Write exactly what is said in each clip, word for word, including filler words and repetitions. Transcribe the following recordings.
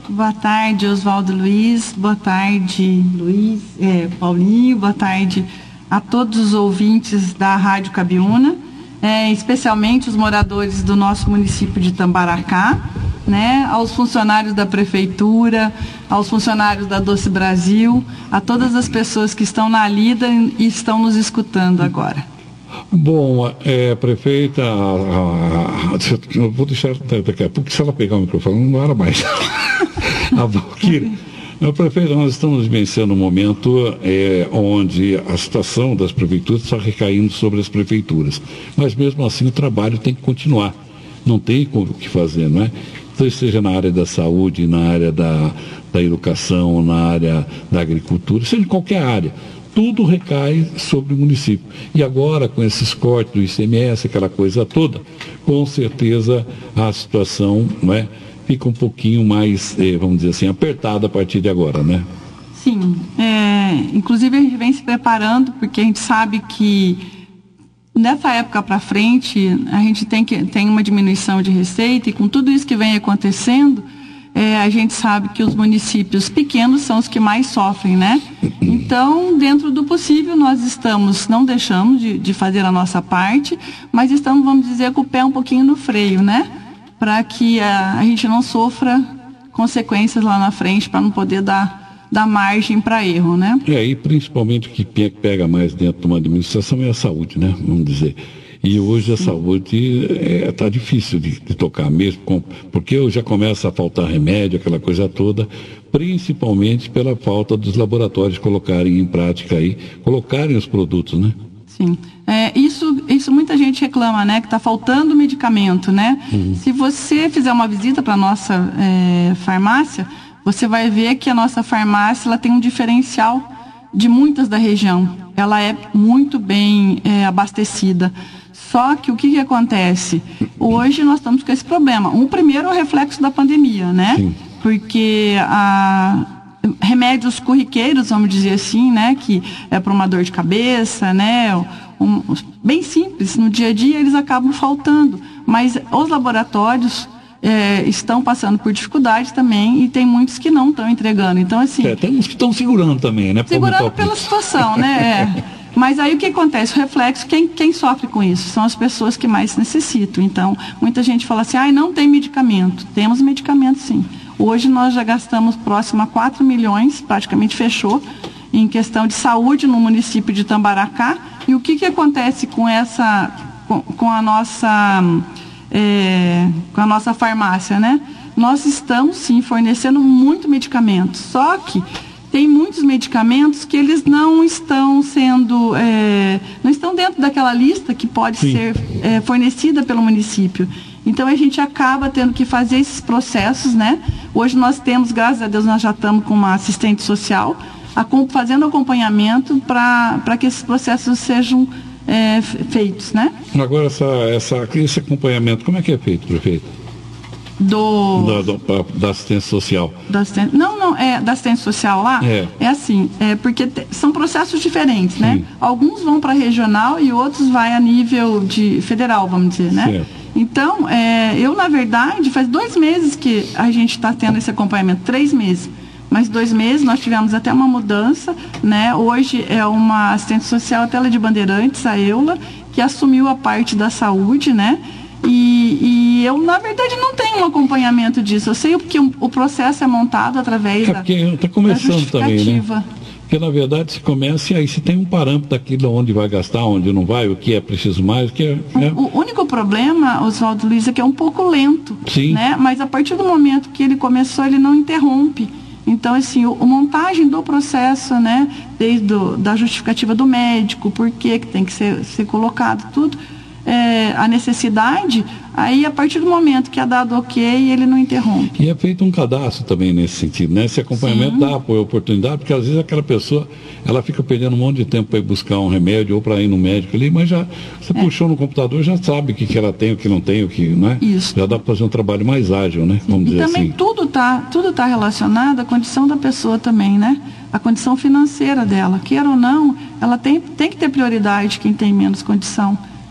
Boa tarde, Oswaldo Luiz. Boa tarde, Luiz, é, Paulinho. Boa tarde a todos os ouvintes da Rádio Cabiúna, é, especialmente os moradores do nosso município de Tambaracá, né, aos funcionários da Prefeitura, aos funcionários da Doce Brasil, a todas as pessoas que estão na lida e estão nos escutando agora. Bom, é, prefeita, a, a, a, eu vou deixar daqui a pouco, se ela pegar o microfone, não era mais. A Valquíria. Meu prefeito, nós estamos vivenciando um momento é, onde a situação das prefeituras está recaindo sobre as prefeituras. Mas mesmo assim o trabalho tem que continuar. Não tem o que fazer, não é? Então, seja na área da saúde, na área da, da educação, na área da agricultura, seja em qualquer área. Tudo recai sobre o município. E agora, com esses cortes do I C M S, aquela coisa toda, com certeza a situação, não é, fica um pouquinho mais, eh, vamos dizer assim, apertada a partir de agora, né? Sim. É, inclusive, a gente vem se preparando, porque a gente sabe que nessa época para frente, a gente tem, que, tem uma diminuição de receita, e com tudo isso que vem acontecendo, É, a gente sabe que os municípios pequenos são os que mais sofrem, né? Então, dentro do possível, nós estamos, não deixamos de, de fazer a nossa parte, mas estamos, vamos dizer, com o pé um pouquinho no freio, né? Para que a, a gente não sofra consequências lá na frente, para não poder dar, dar margem para erro, né? É, e principalmente o que pega mais dentro de uma administração é a saúde, né? Vamos dizer. E hoje a saúde está é, difícil de, de tocar mesmo, com, porque já começa a faltar remédio, aquela coisa toda, principalmente pela falta dos laboratórios colocarem em prática aí, colocarem os produtos, né? Sim. É, isso, isso muita gente reclama, né? Que está faltando medicamento, né? Uhum. Se você fizer uma visita para a nossa é, farmácia, você vai ver que a nossa farmácia ela tem um diferencial de muitas da região. Ela é muito bem é, abastecida. Só que o que, que acontece? Hoje nós estamos com esse problema. Um primeiro é o reflexo da pandemia, né? Sim. Porque a, remédios corriqueiros, vamos dizer assim, né? Que é para uma dor de cabeça, né? Um, bem simples, no dia a dia eles acabam faltando. Mas os laboratórios é, estão passando por dificuldades também, e tem muitos que não estão entregando. Então, assim... É, tem uns que estão segurando também, né? Segurando pela situação, né? É. Mas aí o que acontece? O reflexo, quem, quem sofre com isso? São as pessoas que mais necessitam. Então, muita gente fala assim, ah, não tem medicamento. Temos medicamento, sim. Hoje nós já gastamos próximo a quatro milhões, praticamente fechou, em questão de saúde no município de Tambaracá. E o que, que acontece com essa, com, com a nossa, é, com a nossa farmácia, né? Nós estamos, sim, fornecendo muito medicamento. Só que tem muitos medicamentos que eles não estão sendo, é, não estão dentro daquela lista que pode Sim. ser é, fornecida pelo município. Então a gente acaba tendo que fazer esses processos, né? Hoje nós temos, graças a Deus, nós já estamos com uma assistente social fazendo acompanhamento para que esses processos sejam é, feitos, né? Agora, essa, essa, esse acompanhamento, como é que é feito, prefeito? Do... Da, do, da assistência social. Da assistência, não, não, é da assistência social lá, é, é assim, é porque te, são processos diferentes, Sim. né? Alguns vão para regional e outros vai a nível de federal, vamos dizer, né? Certo. Então, é, eu, na verdade, faz dois meses que a gente está tendo esse acompanhamento, três meses. Mas dois meses nós tivemos até uma mudança, né? Hoje é uma assistente social, a Tela de Bandeirantes, a Eula, que assumiu a parte da saúde, né? E, e eu, na verdade, não tenho um acompanhamento disso. Eu sei porque o, o processo é montado através é porque da, tá começando da justificativa. Também, né? Porque, na verdade, se começa e aí se tem um parâmetro daquilo onde vai gastar, onde não vai, o que é preciso mais, o que é... Né? O, o único problema, Oswaldo Luiz, é que é um pouco lento. Sim. Né? Mas a partir do momento que ele começou, ele não interrompe. Então, assim, a montagem do processo, né? Desde o, da justificativa do médico, por que tem que ser, ser colocado, tudo... É, a necessidade, aí a partir do momento que é dado ok, ele não interrompe. E é feito um cadastro também nesse sentido, né? Esse acompanhamento Sim. dá apoio, oportunidade, porque às vezes aquela pessoa, ela fica perdendo um monte de tempo para ir buscar um remédio ou para ir no médico ali, mas já, você é. puxou no computador, já sabe o que, que ela tem, o que não tem, o que, né? Isso. Já dá para fazer um trabalho mais ágil, né? Vamos e dizer também assim. tudo está tudo tá relacionado à condição da pessoa também, né? A condição financeira dela, queira ou não, ela tem, tem que ter prioridade quem tem menos condição.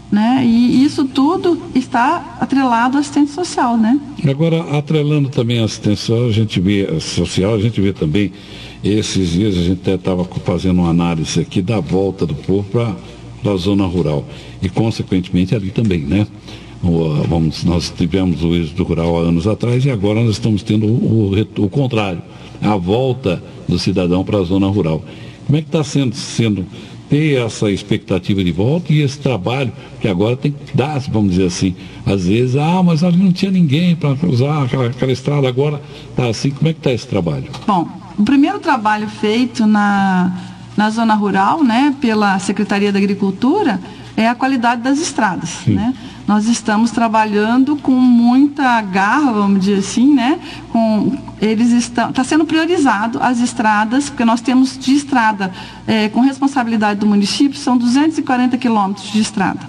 né? E isso tudo está atrelado à assistência social, né? Agora, atrelando também a assistência social, a gente vê, social, a gente vê também, esses dias a gente até estava fazendo uma análise aqui da volta do povo para a zona rural. E, consequentemente, ali também, né? O, vamos, nós tivemos o êxodo rural há anos atrás e agora nós estamos tendo o, o, o contrário, a volta do cidadão para a zona rural. Como é que está sendo, sendo ter essa expectativa de volta e esse trabalho, que agora tem que dar, vamos dizer assim, às vezes, ah, mas ali não tinha ninguém para usar aquela, aquela estrada, agora está assim, como é que está esse trabalho? Bom, o primeiro trabalho feito na, na zona rural, né, pela Secretaria da Agricultura, é a qualidade das estradas, Sim. né? Nós estamos trabalhando com muita garra, vamos dizer assim, né? Com, eles estão, está sendo priorizado as estradas, porque nós temos de estrada, é, com responsabilidade do município, são duzentos e quarenta quilômetros de estrada.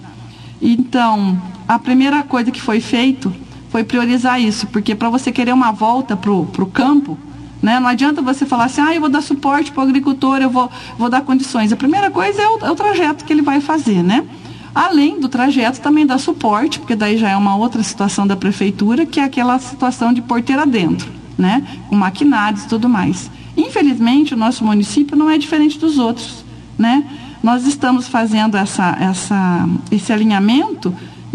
Então, a primeira coisa que foi feito foi priorizar isso, porque para você querer uma volta para o campo, né, não adianta você falar assim, ah, eu vou dar suporte para o agricultor, eu vou, vou dar condições. A primeira coisa é o, é o trajeto que ele vai fazer, né? Além do trajeto, também dá suporte, porque daí já é uma outra situação da prefeitura, que é aquela situação de porteira dentro, né? Com maquinários e tudo mais. Infelizmente, o nosso município não é diferente dos outros, né? Nós estamos fazendo essa, essa, esse alinhamento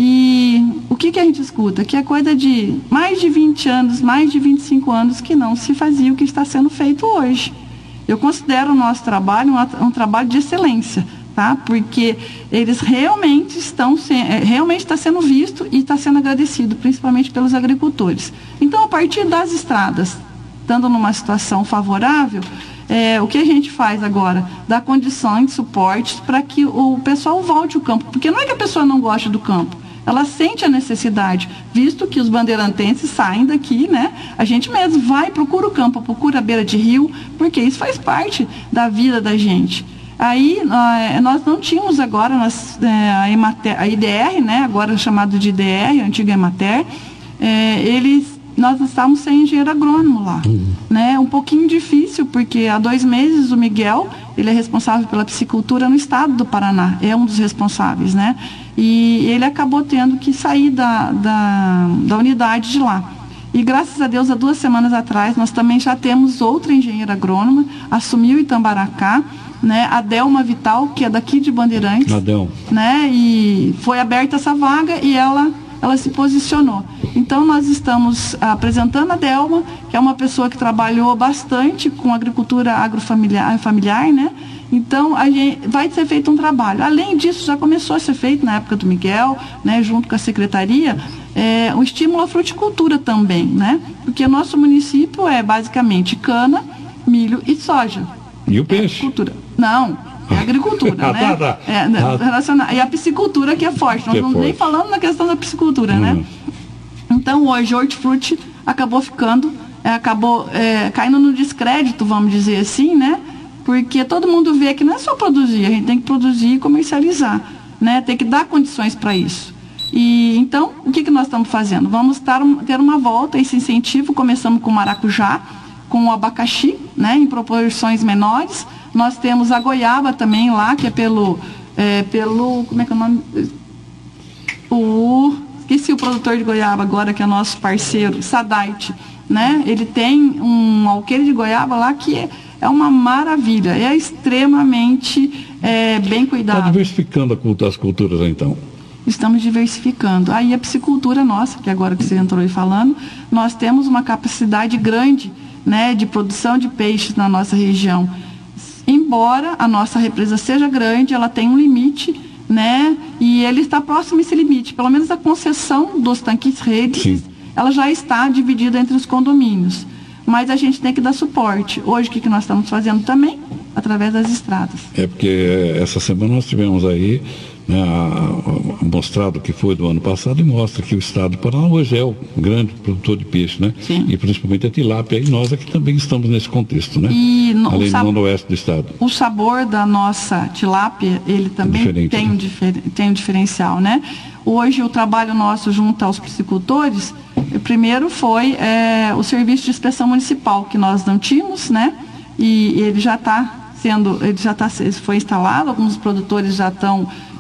e o que, que a gente escuta? Que é coisa de mais de vinte anos, mais de vinte e cinco anos que não se fazia o que está sendo feito hoje. Eu considero o nosso trabalho um, um trabalho de excelência, tá? Porque eles realmente estão se, realmente está sendo visto e está sendo agradecido, principalmente pelos agricultores. Então, a partir das estradas, estando numa situação favorável, é, o que a gente faz agora? Dá condições, suportes para que o pessoal volte ao campo, porque não é que a pessoa não goste do campo, ela sente a necessidade, visto que os bandeirantenses saem daqui, né? A gente mesmo vai, procura o campo, procura a beira de rio, porque isso faz parte da vida da gente. Aí, nós não tínhamos agora nós, a, Emater, a I D R, né, agora chamado de I D R, a antiga Emater, é, eles, nós estávamos sem engenheiro agrônomo lá. Uhum. Né, um pouquinho difícil, porque há dois meses o Miguel, ele é responsável pela piscicultura no estado do Paraná, é um dos responsáveis, né, e ele acabou tendo que sair da, da, da unidade de lá. E graças a Deus, há duas semanas atrás, nós também já temos outra engenheira agrônoma, assumiu Itambaracá, né, a Delma Vital, que é daqui de Bandeirantes, Adel. né, e foi aberta essa vaga e ela, ela se posicionou. Então, nós estamos apresentando a Delma, que é uma pessoa que trabalhou bastante com agricultura agrofamiliar, familiar, né? Então, a gente, vai ser feito um trabalho. Além disso, já começou a ser feito na época do Miguel, né, junto com a secretaria, é, um estímulo à fruticultura também, né? Porque o nosso município é basicamente cana, milho e soja. E o peixe? É Não, é agricultura, ah, né? Tá, tá. É, né, ah. relacionar. E a piscicultura que é forte. Nós que não é estamos nem forte. falando na questão da piscicultura, uhum. né? Então, hoje, o hortifruti acabou ficando, é, acabou é, caindo no descrédito, vamos dizer assim, né? Porque todo mundo vê que não é só produzir, a gente tem que produzir e comercializar, né? Tem que dar condições para isso. E, então, o que, que nós estamos fazendo? Vamos tar, ter uma volta, esse incentivo, começando com o maracujá, com o abacaxi, né, em proporções menores. Nós temos a goiaba também lá, que é pelo, é, pelo, como é que é o nome? O, esqueci o produtor de goiaba agora, que é nosso parceiro, Sadite, né? Ele tem um alqueire de goiaba lá que é, é uma maravilha, é extremamente é, bem cuidado. Está diversificando as culturas, então? Estamos diversificando. Aí a piscicultura nossa, que agora que você entrou aí falando, nós temos uma capacidade grande, né, de produção de peixes na nossa região. Embora a nossa represa seja grande, ela tem um limite, né, e ele está próximo a esse limite. Pelo menos a concessão dos tanques redes, Sim. ela já está dividida entre os condomínios. Mas a gente tem que dar suporte. Hoje, o que, que nós estamos fazendo também? Através das estradas. É porque essa semana nós tivemos aí, né, a, a, mostrado o que foi do ano passado e mostra que o estado do Paraná hoje é o grande produtor de peixe, né? Sim. E principalmente a tilápia, e nós aqui também estamos nesse contexto, né? E no, além do noroeste do estado. O sabor da nossa tilápia, ele também Diferente, tem, né? um difer, tem um diferencial, né? Hoje o trabalho nosso junto aos piscicultores, primeiro foi é, o serviço de inspeção municipal, que nós não tínhamos, né? E ele já está sendo, ele já tá, foi instalado, alguns produtores já estão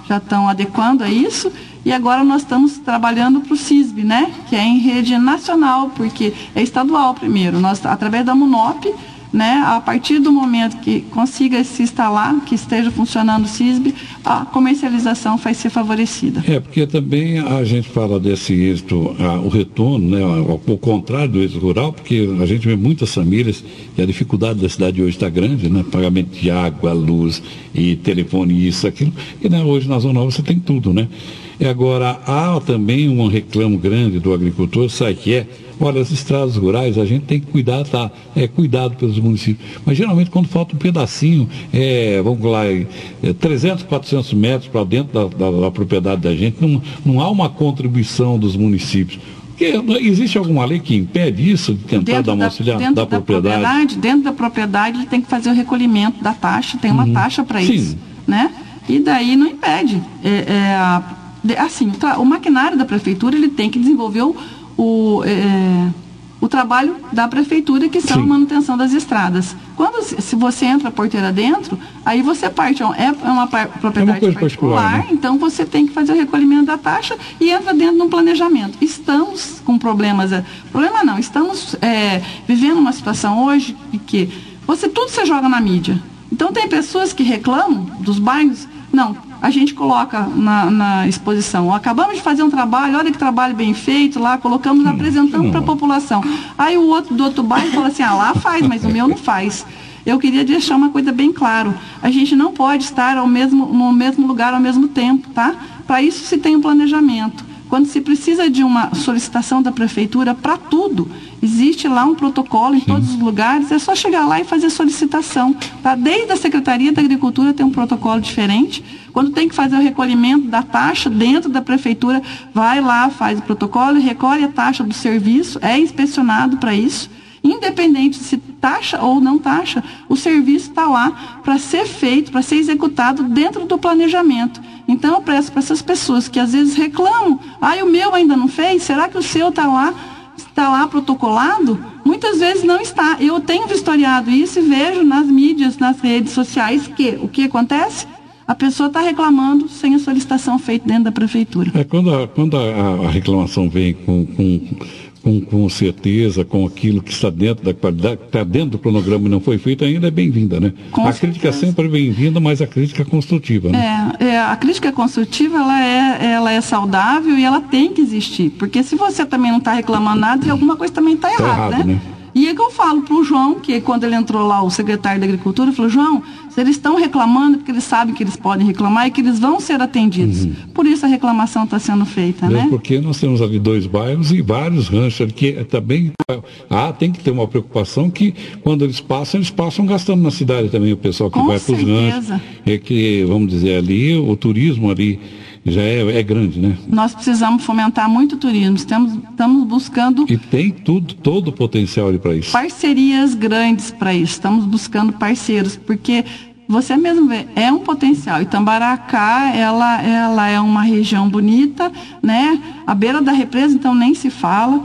já estão adequando a isso, e agora nós estamos trabalhando para o CISB, né? Que é em rede nacional, porque é estadual primeiro. Nós, através da MUNOP, né, a partir do momento que consiga se instalar, que esteja funcionando o CISB, a comercialização vai ser favorecida. É, porque também a gente fala desse êxito, a, o retorno, né, ao, ao contrário do êxito rural, porque a gente vê muitas famílias e a dificuldade da cidade hoje está grande, né, pagamento de água, luz e telefone, isso, aquilo, e né, hoje na Zona Nova você tem tudo, né? E agora, há também um reclamo grande do agricultor, sabe que é, olha, as estradas rurais, a gente tem que cuidar, tá? É cuidado pelos municípios. Mas geralmente quando falta um pedacinho, é, vamos lá, é, trezentos, quatrocentos metros para dentro da, da, da propriedade da gente, não, não há uma contribuição dos municípios. Porque existe alguma lei que impede isso, de tentar dentro dar uma auxiliar da, da propriedade? propriedade? Dentro da propriedade, ele tem que fazer o recolhimento da taxa, tem uma uhum. taxa para isso, né? E daí não impede. É, é, a, assim, o, o maquinário da prefeitura, ele tem que desenvolver o, o, é, o trabalho da prefeitura, que são Sim. a manutenção das estradas. Quando, se você entra a porteira dentro, aí você parte, é uma propriedade é uma particular, particular né? Então você tem que fazer o recolhimento da taxa e entra dentro de um planejamento. Estamos com problemas, problema não, estamos é, vivendo uma situação hoje que você, tudo você joga na mídia. Então tem pessoas que reclamam dos bairros, não, a gente coloca na, na exposição, acabamos de fazer um trabalho, olha que trabalho bem feito lá, colocamos, hum, apresentamos para a população. Aí o outro do outro bairro fala assim, ah, lá faz, mas o meu não faz. Eu queria deixar uma coisa bem claro, a gente não pode estar ao mesmo, no mesmo lugar ao mesmo tempo, tá? Para isso se tem um planejamento. Quando se precisa de uma solicitação da prefeitura para tudo, existe lá um protocolo em Sim. todos os lugares, é só chegar lá e fazer solicitação. Tá? Desde a Secretaria da Agricultura tem um protocolo diferente. Quando tem que fazer o recolhimento da taxa dentro da prefeitura, vai lá, faz o protocolo, recolhe a taxa do serviço, é inspecionado para isso. Independente se taxa ou não taxa, o serviço está lá para ser feito, para ser executado dentro do planejamento. Então eu peço para essas pessoas que às vezes reclamam, ah, o meu ainda não fez, será que o seu está lá, está lá protocolado? Muitas vezes não está. Eu tenho vistoriado isso e vejo nas mídias, nas redes sociais, que o que acontece? A pessoa está reclamando sem a solicitação feita dentro da prefeitura. É, quando a, quando a, a reclamação vem com, com, com, com certeza, com aquilo que está dentro da qualidade, que está dentro do cronograma e não foi feito ainda, é bem-vinda, né? Com a certeza. Crítica sempre é bem-vinda, mas a crítica é construtiva, né? É, é, a crítica construtiva, ela é, ela é saudável e ela tem que existir, porque se você também não está reclamando nada, alguma coisa também está errada, tá errado, né? né? E é que eu falo para o João, que quando ele entrou lá, o secretário da Agricultura, falou, João, se eles estão reclamando, porque eles sabem que eles podem reclamar e que eles vão ser atendidos. Uhum. Por isso a reclamação está sendo feita, Mesmo né? Porque nós temos ali dois bairros e vários ranchos, que também ah, tem que ter uma preocupação que quando eles passam, eles passam gastando na cidade também, o pessoal que Com vai para os ranchos. É que, vamos dizer, ali, o turismo ali já é, é grande, né? Nós precisamos fomentar muito o turismo, estamos, estamos buscando... E tem tudo, todo o potencial ali para isso. Parcerias grandes para isso, estamos buscando parceiros, porque você mesmo vê, é um potencial. Itamaracá, ela, ela é uma região bonita, né? À beira da represa, então nem se fala.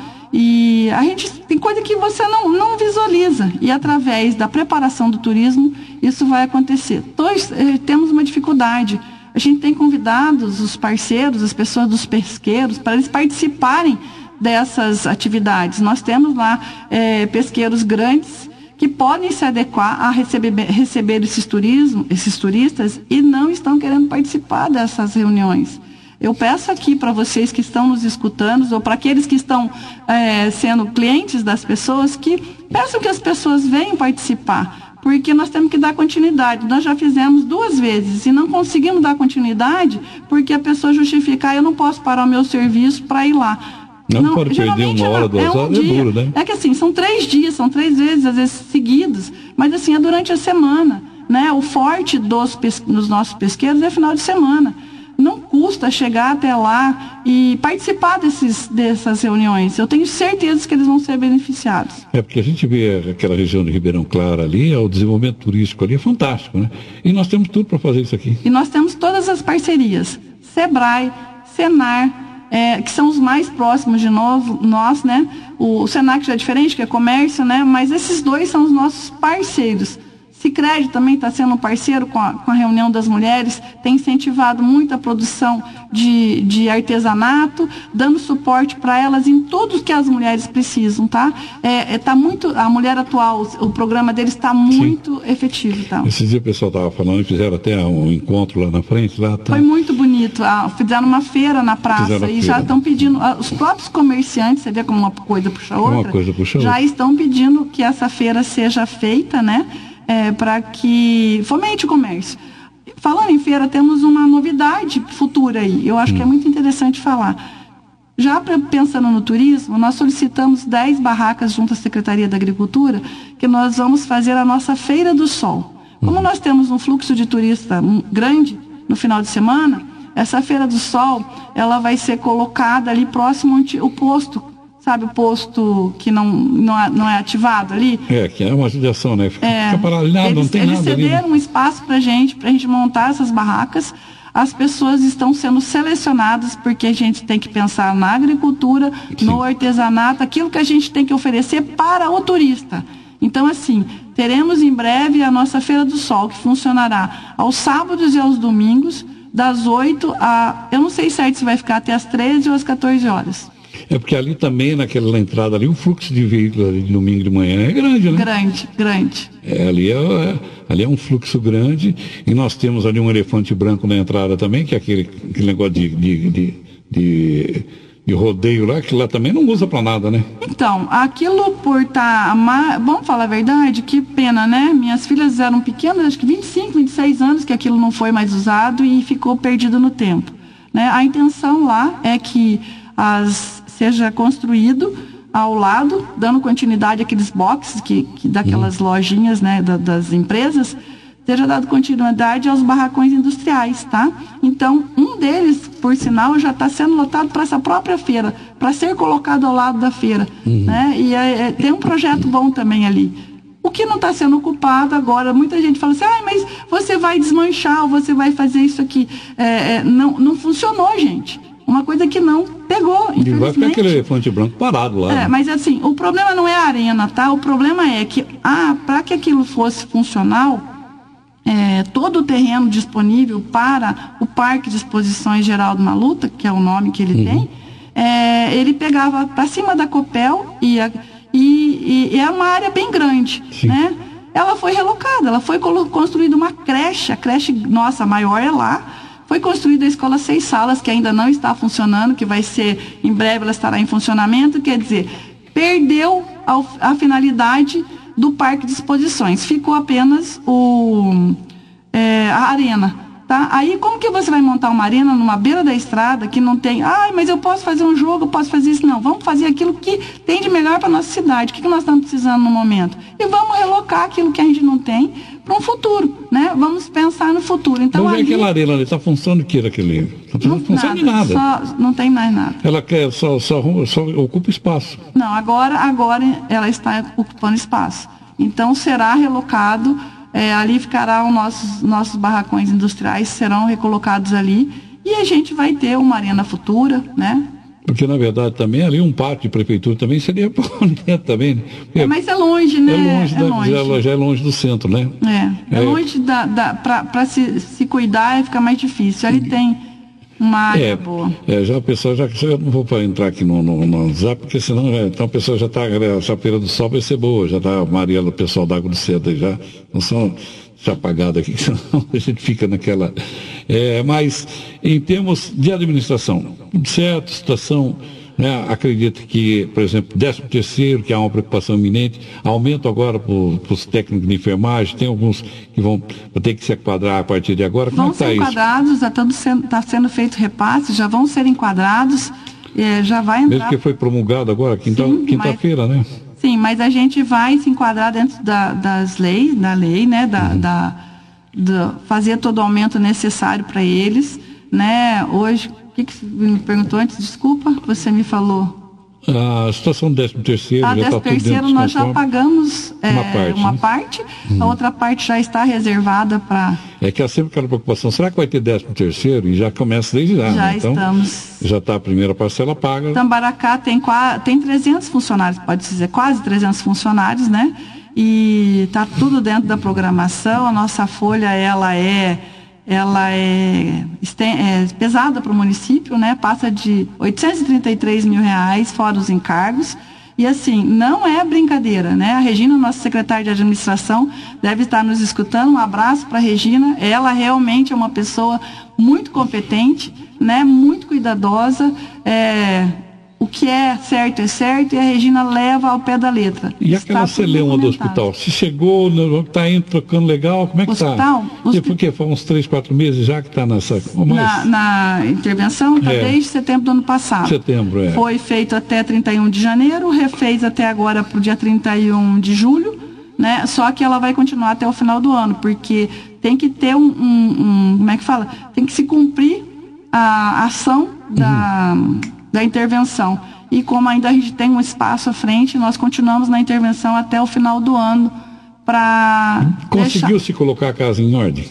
E a gente tem coisa que você não, não visualiza. E através da preparação do turismo, isso vai acontecer. Dois, eh, temos uma dificuldade. A gente tem convidados os parceiros, as pessoas dos pesqueiros, para eles participarem dessas atividades. Nós temos lá é, pesqueiros grandes que podem se adequar a receber, receber esses, turismo, esses turistas e não estão querendo participar dessas reuniões. Eu peço aqui para vocês que estão nos escutando, ou para aqueles que estão é, sendo clientes das pessoas, que peçam que as pessoas venham participar. Porque nós temos que dar continuidade. Nós já fizemos duas vezes e não conseguimos dar continuidade porque a pessoa justifica, ah, eu não posso parar o meu serviço para ir lá. Não, não pode perder uma hora, duas é um horas, dia. É duro, né? É que assim, são três dias, são três vezes, às vezes seguidos, mas assim, é durante a semana, né? O forte dos, dos nossos pesqueiros é final de semana. Não custa chegar até lá e participar desses, dessas reuniões. Eu tenho certeza que eles vão ser beneficiados. É porque a gente vê aquela região de Ribeirão Claro ali, o desenvolvimento turístico ali é fantástico, né? E nós temos tudo para fazer isso aqui. E nós temos todas as parcerias. Sebrae, Senar, é, que são os mais próximos de novo, nós, né? O, o Senac já é diferente, que é comércio, né? Mas esses dois são os nossos parceiros. Sicredi também está sendo um parceiro com a, com a reunião das mulheres, tem incentivado muito a produção de, de artesanato, dando suporte para elas em tudo que as mulheres precisam, tá? É, é, tá muito, a mulher atual, o, o programa deles está muito Sim. efetivo, tá? Esse dia o pessoal estava falando, fizeram até um encontro lá na frente. Lá tá... Foi muito bonito, ah, fizeram uma feira na praça fizeram e feira. Já estão pedindo, ah, os próprios comerciantes, você vê como uma coisa puxa a outra, uma coisa puxa já outra. Estão pedindo que essa feira seja feita, né? É, para que fomente o comércio. Falando em feira, temos uma novidade futura aí, eu acho hum. que é muito interessante falar. Já pra, pensando no turismo, nós solicitamos dez barracas junto à Secretaria da Agricultura, que nós vamos fazer a nossa Feira do Sol. Como hum. nós temos um fluxo de turista grande no final de semana, essa Feira do Sol, ela vai ser colocada ali próximo ao posto, sabe, o posto que não, não, é, não é ativado ali? É, que é uma judiação, né? Fica, é, fica parado, nada, eles, não tem eles nada ali. Eles cederam um espaço para gente, para a gente montar essas barracas. As pessoas estão sendo selecionadas porque a gente tem que pensar na agricultura, Sim. no artesanato, aquilo que a gente tem que oferecer para o turista. Então, assim, teremos em breve a nossa Feira do Sol, que funcionará aos sábados e aos domingos, das oito a... Eu não sei certo se vai ficar até as treze ou às quatorze horas. É porque ali também, naquela entrada ali, o fluxo de veículos ali de domingo de manhã é grande, né? Grande, grande. É, ali, é, é, ali é um fluxo grande e nós temos ali um elefante branco na entrada também, que é aquele, aquele negócio de, de, de, de, de rodeio lá, que lá também não usa para nada, né? Então, aquilo por estar... Tá, vamos falar a verdade, que pena, né? Minhas filhas eram pequenas, acho que vinte e cinco, vinte e seis anos que aquilo não foi mais usado e ficou perdido no tempo, né? A intenção lá é que as... seja construído ao lado, dando continuidade àqueles boxes que, que daquelas uhum. lojinhas, né, da, das empresas, seja dado continuidade aos barracões industriais, tá? Então, um deles, por sinal, já está sendo lotado para essa própria feira, para ser colocado ao lado da feira, uhum. né? E é, é, tem um projeto bom também ali. O que não está sendo ocupado agora, muita gente fala assim, ah, mas você vai desmanchar, ou você vai fazer isso aqui. É, é, não, não funcionou, gente. Uma coisa que não pegou, infelizmente. E vai ficar aquele elefante branco parado lá. É, né? Mas assim, o problema não é a arena, tá? O problema é que, ah, para que aquilo fosse funcional, é, todo o terreno disponível para o Parque de Exposições Geraldo Malutta, que é o nome que ele uhum. tem, é, ele pegava para cima da Copel e, a, e, e é uma área bem grande, Sim. né? Ela foi relocada, ela foi construída uma creche, a creche nossa maior é lá. Foi construída a escola Seis Salas, que ainda não está funcionando, que vai ser, em breve ela estará em funcionamento, quer dizer, perdeu a, a finalidade do parque de exposições, ficou apenas o, é, a arena, tá? Aí como que você vai montar uma arena numa beira da estrada que não tem, ah, mas eu posso fazer um jogo, eu posso fazer isso, não, vamos fazer aquilo que tem de melhor para a nossa cidade, o que, que nós estamos precisando no momento? E vamos relocar aquilo que a gente não tem para um futuro, né? Vamos pensar no futuro. Então, Vamos ver ali, aquela arena ali, está funcionando o que daquele? Não funciona de nada. Só, não tem mais nada. Ela quer, só, só, só ocupa espaço. Não, agora, agora ela está ocupando espaço. Então será relocado, é, ali ficará os nossos, nossos barracões industriais, serão recolocados ali e a gente vai ter uma arena futura, né? Porque, na verdade, também ali um parque de prefeitura também seria bom, né? Também, é, mas é longe, né? É longe, é da, longe. Já, já é longe do centro, né? É, é, é. longe da, da, para se, se cuidar fica mais difícil. Ali tem uma área é, boa. É, já a pessoa, já que eu não vou para entrar aqui no, no, no zap, porque senão já, então a pessoa já está, essa Feira do Sol vai ser boa, já está a Mariela, o pessoal da Água do Cedo já, não são já apagado aqui, senão a gente fica naquela. É, mas em termos de administração, tudo certo, situação, né, acredito que, por exemplo, décimo terceiro, que há uma preocupação iminente, aumento agora para os técnicos de enfermagem, tem alguns que vão ter que se enquadrar a partir de agora. Como vão é que tá ser isso? enquadrados, está sendo, tá sendo feito repasse, já vão ser enquadrados, é, já vai entrar. Mesmo que foi promulgado agora, quinta, quinta-feira, né? Sim, mas a gente vai se enquadrar dentro da, das leis, da lei, né, da, uhum. da, da, fazer todo o aumento necessário para eles, né, hoje, o que, que você me perguntou antes, desculpa, você me falou? A situação do décimo terceiro, a já está tudo dentro dos nós já conformes. pagamos é, uma parte, uma né? parte hum. a outra parte já está reservada para... É que há sempre aquela preocupação, será que vai ter décimo terceiro? E já começa desde já, Já né? Então, estamos... já está a primeira parcela paga. Tambaracá tem, tem trezentos funcionários, pode dizer, quase trezentos funcionários, né? E está tudo dentro da programação. A nossa folha, ela é, ela é, é pesada para o município, né? Passa de oitocentos e trinta e três mil reais, fora os encargos. E assim, não é brincadeira, né? A Regina, nossa secretária de administração, deve estar nos escutando. Um abraço para a Regina. Ela realmente é uma pessoa muito competente, né? Muito cuidadosa. É... O que é certo é certo e a Regina leva ao pé da letra. E aquela celeuma do hospital? Se chegou, está indo trocando legal, como é que está? Hospital? Hospi... Porque foi uns três, quatro meses já que está nessa... Na, na intervenção, está é. desde setembro do ano passado. Setembro, é. Foi feito até trinta e um de janeiro, refez até agora para o dia trinta e um de julho, né? Só que ela vai continuar até o final do ano, porque tem que ter um... um, um como é que fala? Tem que se cumprir a ação da... Uhum. da intervenção. E como ainda a gente tem um espaço à frente, nós continuamos na intervenção até o final do ano para... Conseguiu deixar... se colocar a casa em ordem?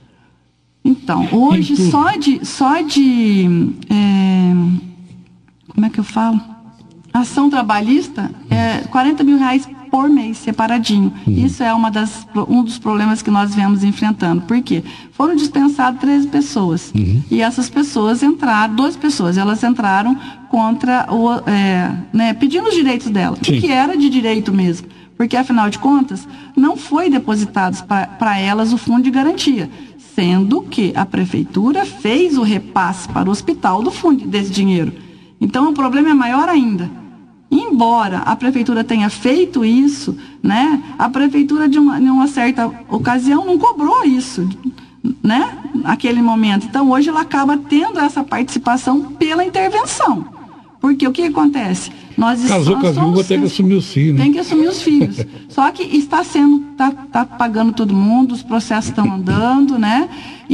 Então, hoje só de, só de é, como é que eu falo? Ação trabalhista é quarenta mil reais por mês, separadinho. Uhum. Isso é uma das, um dos problemas que nós viemos enfrentando. Por quê? Foram dispensadas treze pessoas. Uhum. E essas pessoas entraram, duas pessoas, elas entraram contra o... É, né, pedindo os direitos delas. Sim. O que era de direito mesmo. Porque, afinal de contas, não foi depositado para elas o fundo de garantia. Sendo que a prefeitura fez o repasse para o hospital do fundo desse dinheiro. Então, o problema é maior ainda. Embora a prefeitura tenha feito isso, né, a prefeitura de uma, de uma certa ocasião não cobrou isso, né, naquele momento. Então hoje ela acaba tendo essa participação pela intervenção. Porque o que acontece? Nós Casou com a viúva, tem que assumir os filhos. Tem que assumir os filhos. Só que está sendo, está tá pagando todo mundo, os processos estão andando, né?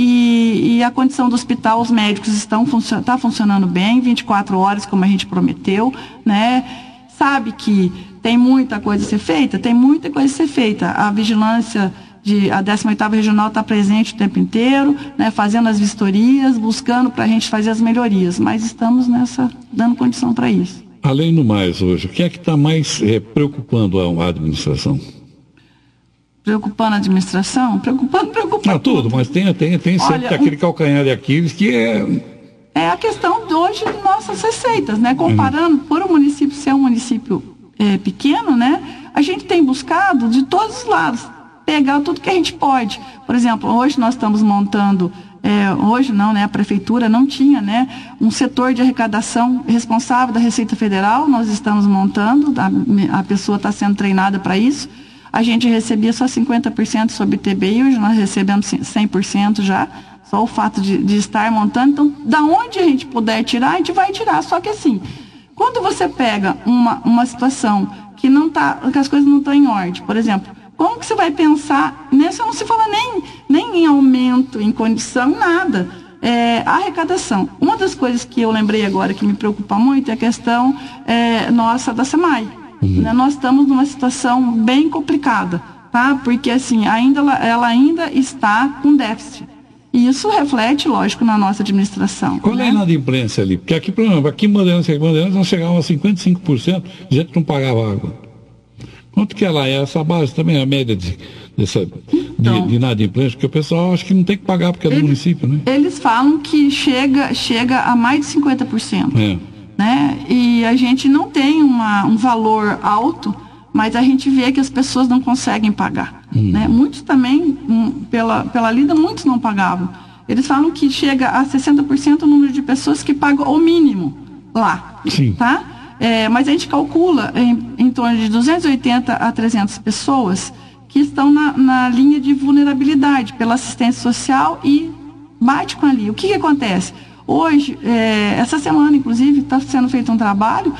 E, e a condição do hospital, os médicos estão tá funcionando bem, vinte e quatro horas, como a gente prometeu, né? Sabe que tem muita coisa a ser feita? Tem muita coisa a ser feita. A vigilância, de, a décima oitava Regional está presente o tempo inteiro, né? Fazendo as vistorias, buscando para a gente fazer as melhorias. Mas estamos nessa, dando condição para isso. Além do mais, hoje, o que é que está mais é, preocupando a, a administração? Preocupando a administração? Preocupando, preocupando. Não, tudo, mas tem, tem, tem sempre Olha, aquele um... calcanhar de Aquiles que é... É a questão de hoje de nossas receitas, né? Comparando, uhum. por o município ser um município é, pequeno, né? A gente tem buscado de todos os lados, pegar tudo que a gente pode. Por exemplo, hoje nós estamos montando... É, hoje não, né? A prefeitura não tinha, né, um setor de arrecadação responsável da Receita Federal. Nós estamos montando, a, a pessoa está sendo treinada para isso. A gente recebia só cinquenta por cento sobre T B I, hoje nós recebemos cem por cento já, só o fato de, de estar montando. Então, da onde a gente puder tirar, a gente vai tirar. Só que assim, quando você pega uma, uma situação que não tá, que as coisas não estão em ordem, por exemplo, como que você vai pensar, nessa não se fala nem, nem em aumento, em condição, nada. É, a arrecadação. Uma das coisas que eu lembrei agora que me preocupa muito é a questão é, nossa da SEMAI. Uhum. Né? Nós estamos numa situação bem complicada, tá? Porque assim, ainda, ela ainda está com déficit. E isso reflete, lógico, na nossa administração. Qual né? é a inadimplência ali? Porque aqui, por exemplo, aqui em Bandeirantes, aqui em Bandeirantes, nós chegávamos a cinquenta e cinco por cento, a gente não pagava água. Quanto que ela é? Essa base também, a média de, dessa, então, de, de inadimplência, porque o pessoal acha que não tem que pagar porque é do ele, município, né? Eles falam que chega, chega a mais de cinquenta por cento. É. Né? E a gente não tem uma, um valor alto, mas a gente vê que as pessoas não conseguem pagar. Hum. Né? Muitos também, um, pela, pela lida, muitos não pagavam. Eles falam que chega a sessenta por cento o número de pessoas que pagam o mínimo lá. Sim. Tá? É, mas a gente calcula em, em torno de duzentas e oitenta a trezentas pessoas que estão na, na linha de vulnerabilidade pela assistência social e bate com ali. O que, que acontece? Hoje, é, essa semana, inclusive, está sendo feito um trabalho,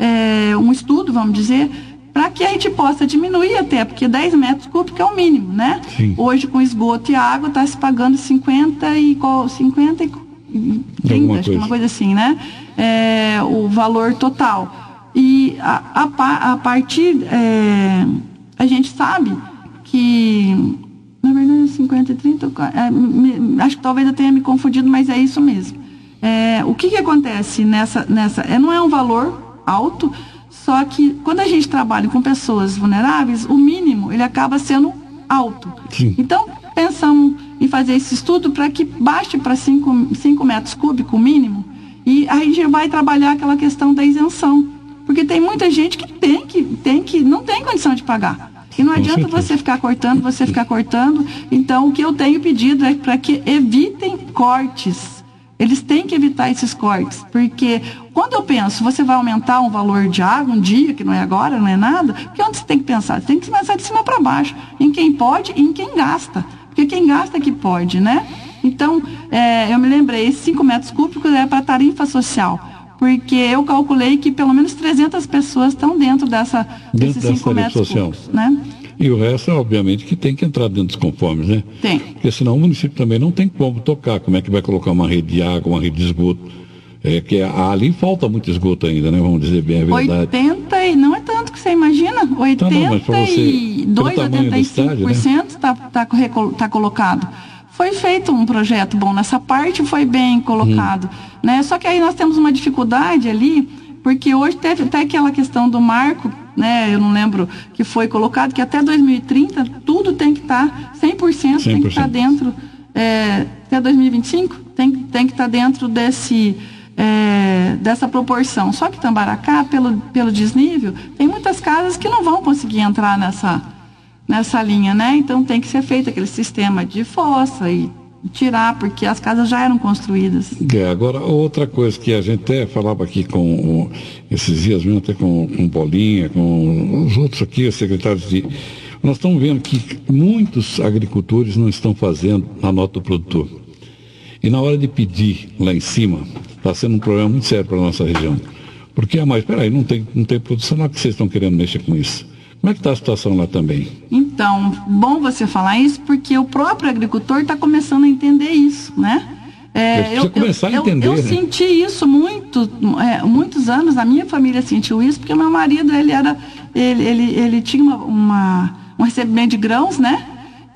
é, um estudo, vamos dizer, para que a gente possa diminuir até, porque dez metros cúbicos é o mínimo, né? Sim. Hoje, com esgoto e água, está se pagando cinquenta e cinquenta e trinta, acho que uma coisa assim, né? É, o valor total. E a, a, a partir, é, a gente sabe que, na verdade, cinquenta e trinta, é, me, acho que talvez eu tenha me confundido, mas é isso mesmo. É, o que que acontece nessa, nessa, é, não é um valor alto, Só que quando a gente trabalha com pessoas vulneráveis, o mínimo ele acaba sendo alto. Sim. Então, pensamos em fazer esse estudo para que baixe para cinco metros cúbicos o mínimo, e a gente vai trabalhar aquela questão da isenção. Porque tem muita gente que tem que, tem que não tem condição de pagar. E não adianta você ficar cortando, você ficar cortando. Então, o que eu tenho pedido é para que evitem cortes. Eles têm que evitar esses cortes. Porque quando eu penso, você vai aumentar um valor de água um dia, que não é agora, não é nada, porque onde você tem que pensar? Você tem que pensar de cima para baixo. Em quem pode e em quem gasta. Porque quem gasta é que pode, né? Então, é, eu me lembrei, esses cinco metros cúbicos é para tarifa social. Porque eu calculei que pelo menos trezentas pessoas estão dentro dessa dentro desses cinco metros social. cúbicos, né? E o resto, obviamente, que tem que entrar dentro dos conformes, né? Tem. Porque senão o município também não tem como tocar. Como é que vai colocar uma rede de água, uma rede de esgoto? É que ali falta muito esgoto ainda, né? Vamos dizer bem a verdade. oitenta e não é tanto que você imagina. oitenta e dois, oitenta e cinco por cento está tá, tá, tá colocado. Foi feito um projeto bom nessa parte, foi bem colocado, hum. né? Só que aí nós temos uma dificuldade ali, porque hoje teve até aquela questão do marco, né? Eu não lembro que foi colocado, que até dois mil e trinta tudo tem que estar, cem por cento tem que estar dentro, é, até dois mil e vinte e cinco tem, tem que estar dentro desse, é, dessa proporção. Só que Tambaracá, pelo, pelo desnível, tem muitas casas que não vão conseguir entrar nessa... nessa linha, né? Então tem que ser feito aquele sistema de fossa e tirar, porque as casas já eram construídas. É, agora, outra coisa que a gente até falava aqui com esses dias mesmo, até com, com Bolinha, com os outros aqui, os secretários de... Nós estamos vendo que muitos agricultores não estão fazendo a nota do produtor. E na hora de pedir lá em cima, está sendo um problema muito sério para a nossa região. Porque, ah, mas espera aí, não tem, não tem produção lá que vocês estão querendo mexer com isso. Como é que está a situação lá também? Então, bom você falar isso, porque o próprio agricultor está começando a entender isso, né? É, eu, começar eu, a entender, eu, eu né? senti isso muito, é, muitos anos, a minha família sentiu isso, porque o meu marido, ele era, ele, ele, ele tinha uma, uma, um recebimento de grãos, né?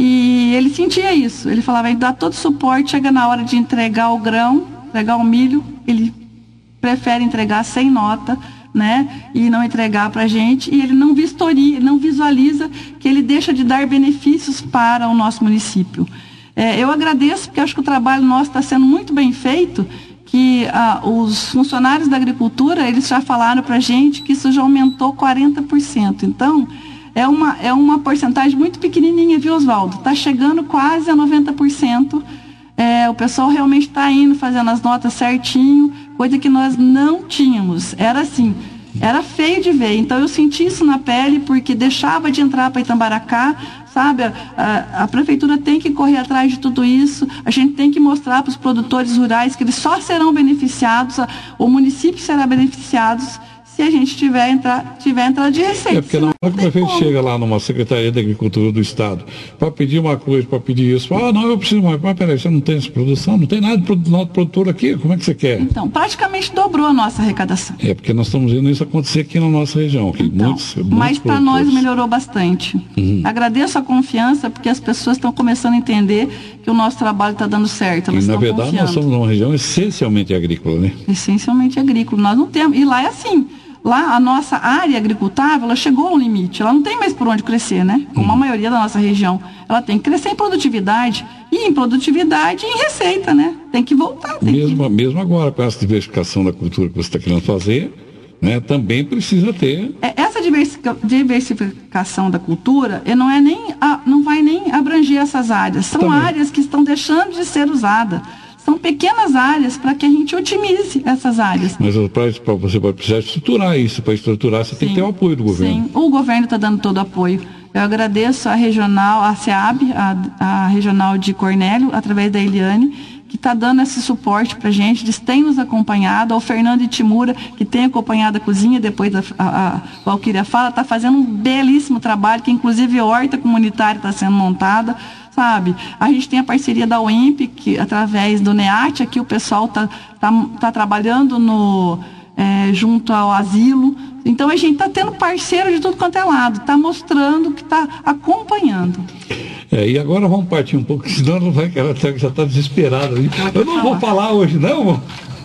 E ele sentia isso, ele falava, ele dá todo suporte, chega na hora de entregar o grão, entregar o milho, ele prefere entregar sem nota, né, e não entregar para a gente, e ele não vistoria, não visualiza que ele deixa de dar benefícios para o nosso município. É, eu agradeço, porque acho que o trabalho nosso está sendo muito bem feito, que ah, os funcionários da agricultura, eles já falaram para a gente que isso já aumentou quarenta por cento. Então, é uma, é uma porcentagem muito pequenininha, viu, Oswaldo? Está chegando quase a noventa por cento. É, o pessoal realmente está indo, fazendo as notas certinho, coisa que nós não tínhamos. Era assim, era feio de ver. Então eu senti isso na pele, porque deixava de entrar para Itambaracá, sabe? A, a, a prefeitura tem que correr atrás de tudo isso, a gente tem que mostrar para os produtores rurais que eles só serão beneficiados, a, o município será beneficiado se a gente tiver entrar, tiver entrada de receita. É porque na hora que o prefeito como. chega lá numa Secretaria da Agricultura do Estado para pedir uma coisa, para pedir isso, fala, ah, não, eu preciso mais. Mas peraí, você não tem essa produção? Não tem nada de produtor aqui? Como é que você quer? Então, praticamente dobrou a nossa arrecadação. É, porque nós estamos vendo isso acontecer aqui na nossa região. Aqui, então, muitos, muitos mas para nós melhorou bastante. Uhum. Agradeço a confiança, porque as pessoas estão começando a entender que o nosso trabalho está dando certo. Elas e, na estão verdade, confiando. Nós somos uma região essencialmente agrícola, né? Essencialmente agrícola. Nós não temos. E lá é assim. Lá a nossa área agricultável, ela chegou ao limite, ela não tem mais por onde crescer, né? Como a maioria da nossa região. Ela tem que crescer em produtividade, e em produtividade e em receita, né? Tem que voltar. Tem mesmo, que... mesmo agora, com essa diversificação da cultura que você está querendo fazer, né? Também precisa ter... Essa diversificação da cultura, não, é nem, não vai nem abranger essas áreas. São também. áreas que estão deixando de ser usadas. São pequenas áreas para que a gente otimize essas áreas. Mas para você vai precisar estruturar isso. Para estruturar, você sim, tem que ter o apoio do governo. Sim, o governo está dando todo o apoio. Eu agradeço a regional, a SEAB, a, a regional de Cornélio, através da Eliane, que está dando esse suporte para a gente. Eles têm nos acompanhado. Ao Fernando Itimura, que tem acompanhado a cozinha, depois a, a, a Valquíria fala, está fazendo um belíssimo trabalho, que inclusive a horta comunitária está sendo montada. Sabe? A gente tem a parceria da U E M P, que através do NEAT, aqui o pessoal está tá, tá trabalhando no, é, junto ao asilo. Então a gente está tendo parceiro de tudo quanto é lado, está mostrando que está acompanhando. É, e agora vamos partir um pouco, senão ela, vai, ela já está desesperada. Eu não vou falar hoje, não.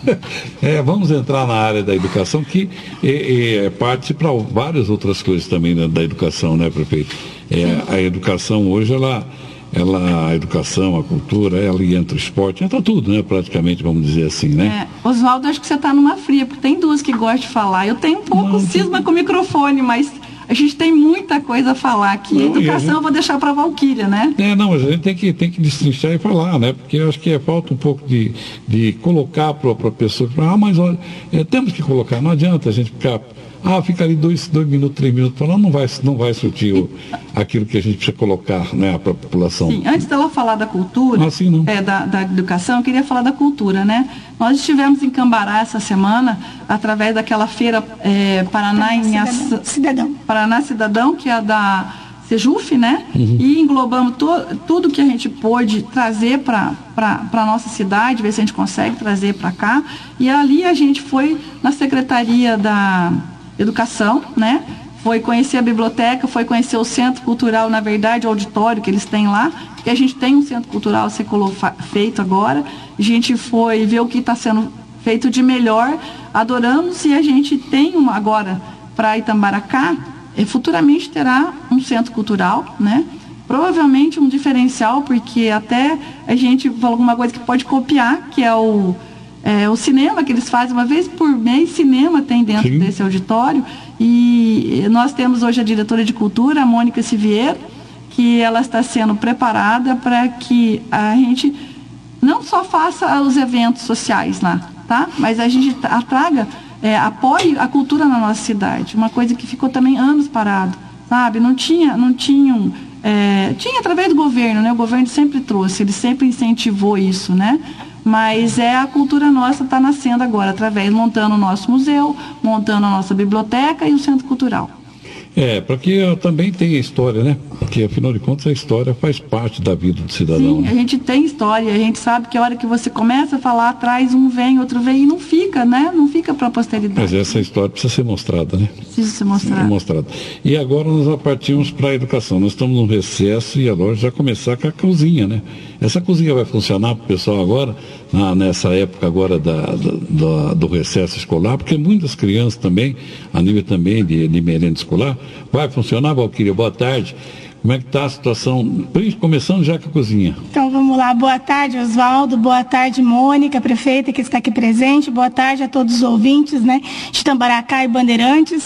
É, vamos entrar na área da educação, que é, é parte para várias outras coisas também, né, da educação, né, prefeito? É, a educação hoje, ela, ela, a educação, a cultura, ela entra o esporte, entra tudo, né, praticamente, vamos dizer assim, né? É, Oswaldo, acho que você está numa fria, porque tem duas que gostam de falar. Eu tenho um pouco não, cisma que... com o microfone, mas a gente tem muita coisa a falar aqui. Não, educação gente... eu vou deixar para a Valquíria, né? É, não, mas a gente tem que, tem que destrinchar e falar, né? Porque eu acho que é, falta um pouco de, de colocar para a pessoa, ah, mas olha, é, temos que colocar, não adianta a gente ficar, ah, fica ali dois, dois minutos, três minutos, falando, não vai, não vai surtir o, aquilo que a gente precisa colocar, né, para a população. Sim, antes dela falar da cultura, assim, não. É, da, da educação, eu queria falar da cultura, né? Nós estivemos em Cambará essa semana, através daquela feira é, Paraná em Cidadão. Cidadão. Paraná Cidadão, que é a da Sejuf, né? Uhum. E englobamos to, tudo que a gente pôde trazer para a nossa cidade, ver se a gente consegue trazer para cá. E ali a gente foi na Secretaria da Educação, né? Foi conhecer a biblioteca, foi conhecer o Centro Cultural, na verdade, o auditório que eles têm lá, porque a gente tem um Centro Cultural a ser feito agora. A gente foi ver o que está sendo feito de melhor, adoramos, e a gente tem uma agora para Itambaracá, e futuramente terá um Centro Cultural, né? Provavelmente um diferencial, porque até a gente falou alguma coisa que pode copiar, que é o É, o cinema que eles fazem uma vez por mês, cinema tem dentro Sim. desse auditório, e nós temos hoje a diretora de cultura, a Mônica Siviero, que ela está sendo preparada para que a gente não só faça os eventos sociais lá, tá? Mas a gente traga, é, apoie a cultura na nossa cidade, uma coisa que ficou também anos parado, sabe? Não tinha, não tinham, é, tinha através do governo, né? O governo sempre trouxe, ele sempre incentivou isso, né? Mas é a cultura nossa está nascendo agora, através, montando o nosso museu, montando a nossa biblioteca e o Centro Cultural. É, porque também tem a história, né? Porque, afinal de contas, a história faz parte da vida do cidadão. Sim, né? A gente tem história, a gente sabe que a hora que você começa a falar atrás, um vem, outro vem, e não fica, né? Não fica para a posteridade. Mas essa história precisa ser mostrada, né? Precisa ser mostrada. Ser mostrada. E agora nós partimos para a educação. Nós estamos num recesso e agora já começar com a cozinha, né? Essa cozinha vai funcionar para o pessoal agora, na, nessa época agora da, da, da, do recesso escolar, porque muitas crianças também, a nível também de, de merenda escolar, vai funcionar, Valquíria? Boa tarde. Como é que está a situação, começando já com a cozinha? Então vamos lá, boa tarde, Oswaldo, boa tarde, Mônica, prefeita que está aqui presente, boa tarde a todos os ouvintes, né, de Itambaracá e Bandeirantes,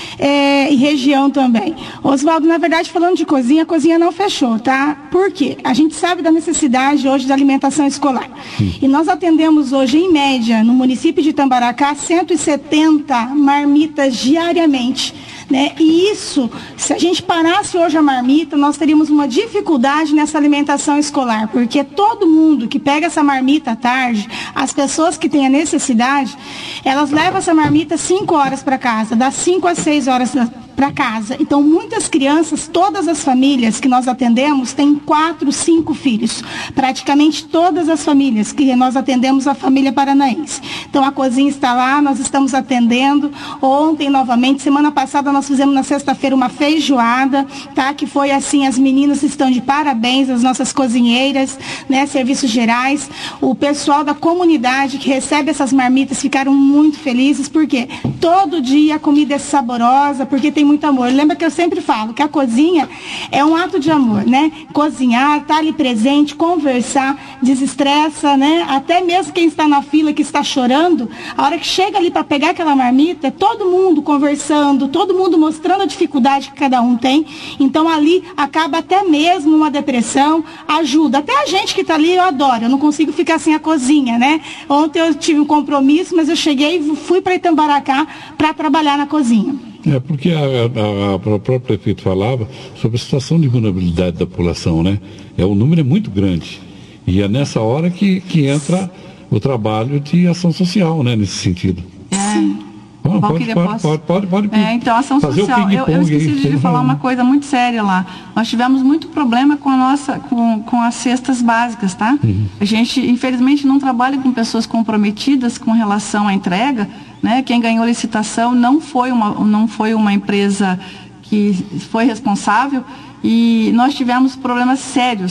é, e região também. Oswaldo, na verdade, falando de cozinha, a cozinha não fechou, tá? Por quê? A gente sabe da necessidade hoje da alimentação escolar. Hum. E nós atendemos hoje, em média, no município de Itambaracá, cento e setenta marmitas diariamente. Né? E isso, se a gente parasse hoje a marmita, nós teríamos uma dificuldade nessa alimentação escolar, porque todo mundo que pega essa marmita à tarde, as pessoas que têm a necessidade, elas levam essa marmita cinco horas para casa, das cinco às seis horas para casa. Então, muitas crianças, todas as famílias que nós atendemos, têm quatro, cinco filhos. Praticamente todas as famílias que nós atendemos, a família paranaense. Então, a cozinha está lá, nós estamos atendendo. Ontem, novamente, semana passada, nós fizemos na sexta-feira uma feijoada, tá? Que foi assim, as meninas estão de parabéns, as nossas cozinheiras, né? Serviços gerais. O pessoal da comunidade que recebe essas marmitas ficaram muito felizes, porque todo dia a comida é saborosa, porque tem muito amor. Lembra que eu sempre falo que a cozinha é um ato de amor, né? Cozinhar, estar ali presente, conversar, desestressa, né? Até mesmo quem está na fila, que está chorando, a hora que chega ali para pegar aquela marmita, é todo mundo conversando, todo mundo mostrando a dificuldade que cada um tem. Então ali acaba até mesmo uma depressão, ajuda. Até a gente que está ali, eu adoro, eu não consigo ficar sem a cozinha, né? Ontem eu tive um compromisso, mas eu cheguei e fui para Itambaracá para trabalhar na cozinha. É, porque a, a, a, a própria prefeito falava sobre a situação de vulnerabilidade da população, né? É, o número é muito grande. E é nessa hora que, que entra o trabalho de ação social, né? Nesse sentido. É. Bom, pode, pode, pode, pode, pode, é, então, ação social. Eu, eu esqueci aí, de falar uma coisa muito séria lá. Nós tivemos muito problema com a nossa, com, com as cestas básicas, tá? Uhum. A gente, infelizmente, não trabalha com pessoas comprometidas com relação à entrega, né? Quem ganhou a licitação não foi uma, não foi uma empresa que foi responsável, e nós tivemos problemas sérios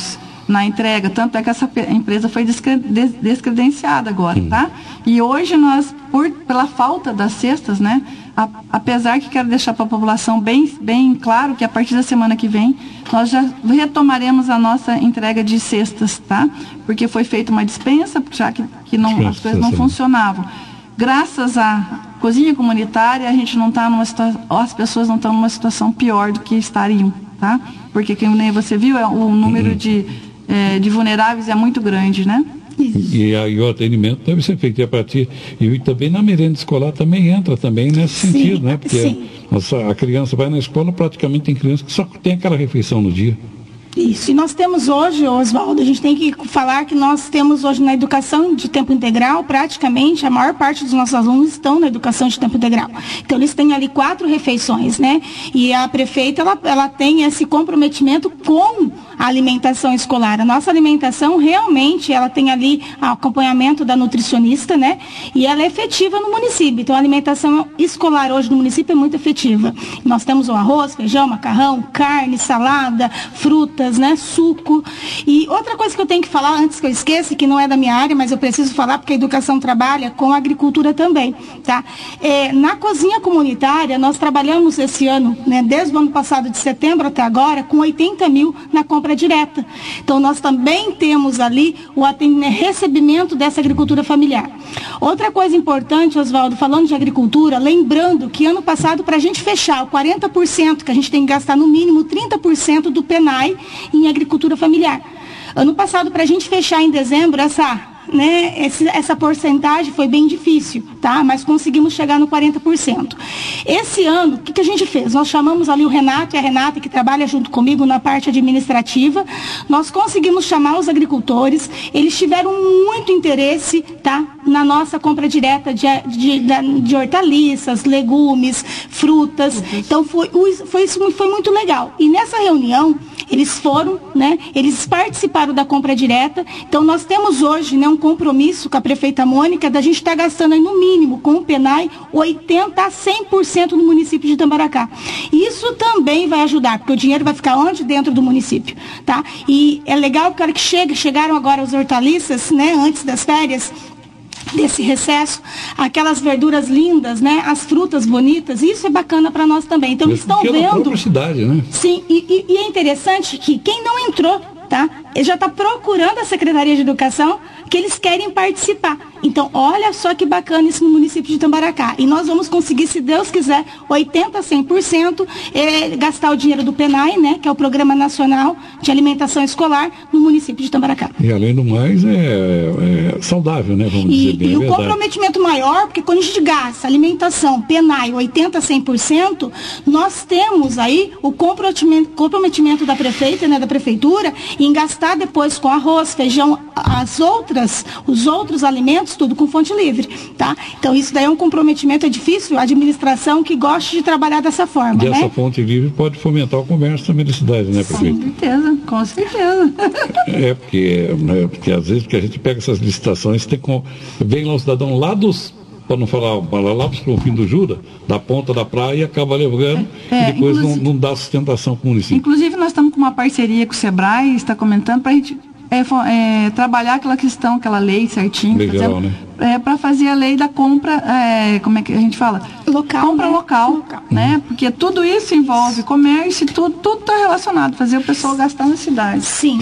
na entrega, tanto é que essa empresa foi descredenciada agora, Sim. tá? E hoje nós, por, pela falta das cestas, né, a, apesar que quero deixar para a população bem, bem claro que a partir da semana que vem nós já retomaremos a nossa entrega de cestas, tá? Porque foi feita uma dispensa, já que, que não, as coisas não funcionavam. Graças à cozinha comunitária, a gente não está numa situação, as pessoas não estão numa situação pior do que estariam, tá? Porque, como nem você viu, é, o número uhum. de, é, de vulneráveis é muito grande, né? E, e, e o atendimento deve ser feito a partir, e também na merenda escolar também entra também nesse sim, sentido, né? Porque a, a criança vai na escola, praticamente tem criança que só tem aquela refeição no dia. Isso, e nós temos hoje, Oswaldo, a gente tem que falar que nós temos hoje na educação de tempo integral, praticamente a maior parte dos nossos alunos estão na educação de tempo integral. Então eles têm ali quatro refeições, né? E a prefeita, ela, ela tem esse comprometimento com a alimentação escolar. A nossa alimentação realmente, ela tem ali o acompanhamento da nutricionista, né? E ela é efetiva no município. Então a alimentação escolar hoje no município é muito efetiva. Nós temos o arroz, feijão, macarrão, carne, salada, frutas, né? Suco. E outra coisa que eu tenho que falar antes que eu esqueça, que não é da minha área, mas eu preciso falar porque a educação trabalha com a agricultura também, tá? É, na cozinha comunitária, nós trabalhamos esse ano, né? Desde o ano passado, de setembro até agora, com oitenta mil na compra direta. Então, nós também temos ali o recebimento dessa agricultura familiar. Outra coisa importante, Oswaldo, falando de agricultura, lembrando que ano passado, para a gente fechar o quarenta por cento, que a gente tem que gastar no mínimo trinta por cento do PENAI em agricultura familiar. Ano passado, para a gente fechar em dezembro, essa... Né, esse, essa porcentagem foi bem difícil, tá? Mas conseguimos chegar no quarenta por cento. Esse ano, o que, que a gente fez? Nós chamamos ali o Renato e a Renata, que trabalha junto comigo na parte administrativa. Nós conseguimos chamar os agricultores, eles tiveram muito interesse, tá? Na nossa compra direta de, de, de, de hortaliças, legumes, frutas. Então, foi, foi, isso foi muito legal. E nessa reunião, eles foram, né? Eles participaram da compra direta. Então, nós temos hoje, né, um compromisso com a prefeita Mônica da gente estar tá gastando aí, no mínimo, com o PENAI, oitenta a cem por cento no município de Tambaracá. Isso também vai ajudar, porque o dinheiro vai ficar onde? Dentro do município, tá? E é legal que a hora que chega, chegaram agora os hortaliças, né, antes das férias, desse recesso, aquelas verduras lindas, né? As frutas bonitas, isso é bacana para nós também. Então, eles estão vendo... Na cidade, né? Sim, e, e, e é interessante que quem não entrou, tá? Ele já está procurando a Secretaria de Educação, que eles querem participar. Então, olha só que bacana isso no município de Tambaracá. E nós vamos conseguir, se Deus quiser, oitenta a cem por cento é, gastar o dinheiro do PENAI, né, que é o Programa Nacional de Alimentação Escolar, no município de Tambaracá. E, além do mais, é, é saudável, né? Vamos e, dizer bem. E é o verdade. comprometimento maior, porque quando a gente gasta alimentação, PENAI, oitenta a cem por cento, nós temos aí o comprometimento, comprometimento da prefeita, né, da prefeitura, em gastar depois com arroz, feijão, as outras, os outros alimentos, tudo com fonte livre, tá? Então, isso daí é um comprometimento, é difícil, a administração que gosta de trabalhar dessa forma, e né? essa fonte livre pode fomentar o comércio também da cidade, né, prefeito? Com certeza, com certeza. É, porque, né, porque às vezes que a gente pega essas licitações, tem com, vem lá o cidadão lá dos, para não falar, lá para o fim do Jura, da ponta da praia, e acaba levando, é, e depois não, não dá sustentação para o município. Inclusive, nós estamos com uma parceria com o Sebrae, está comentando, para a gente É, é, trabalhar aquela questão, aquela lei certinho, legal, né? É, para fazer a lei da compra, é, como é que a gente fala? Local. Compra né? local, local. né? Porque tudo isso envolve comércio, tudo tudo está relacionado, fazer o pessoal gastar na cidade. Sim.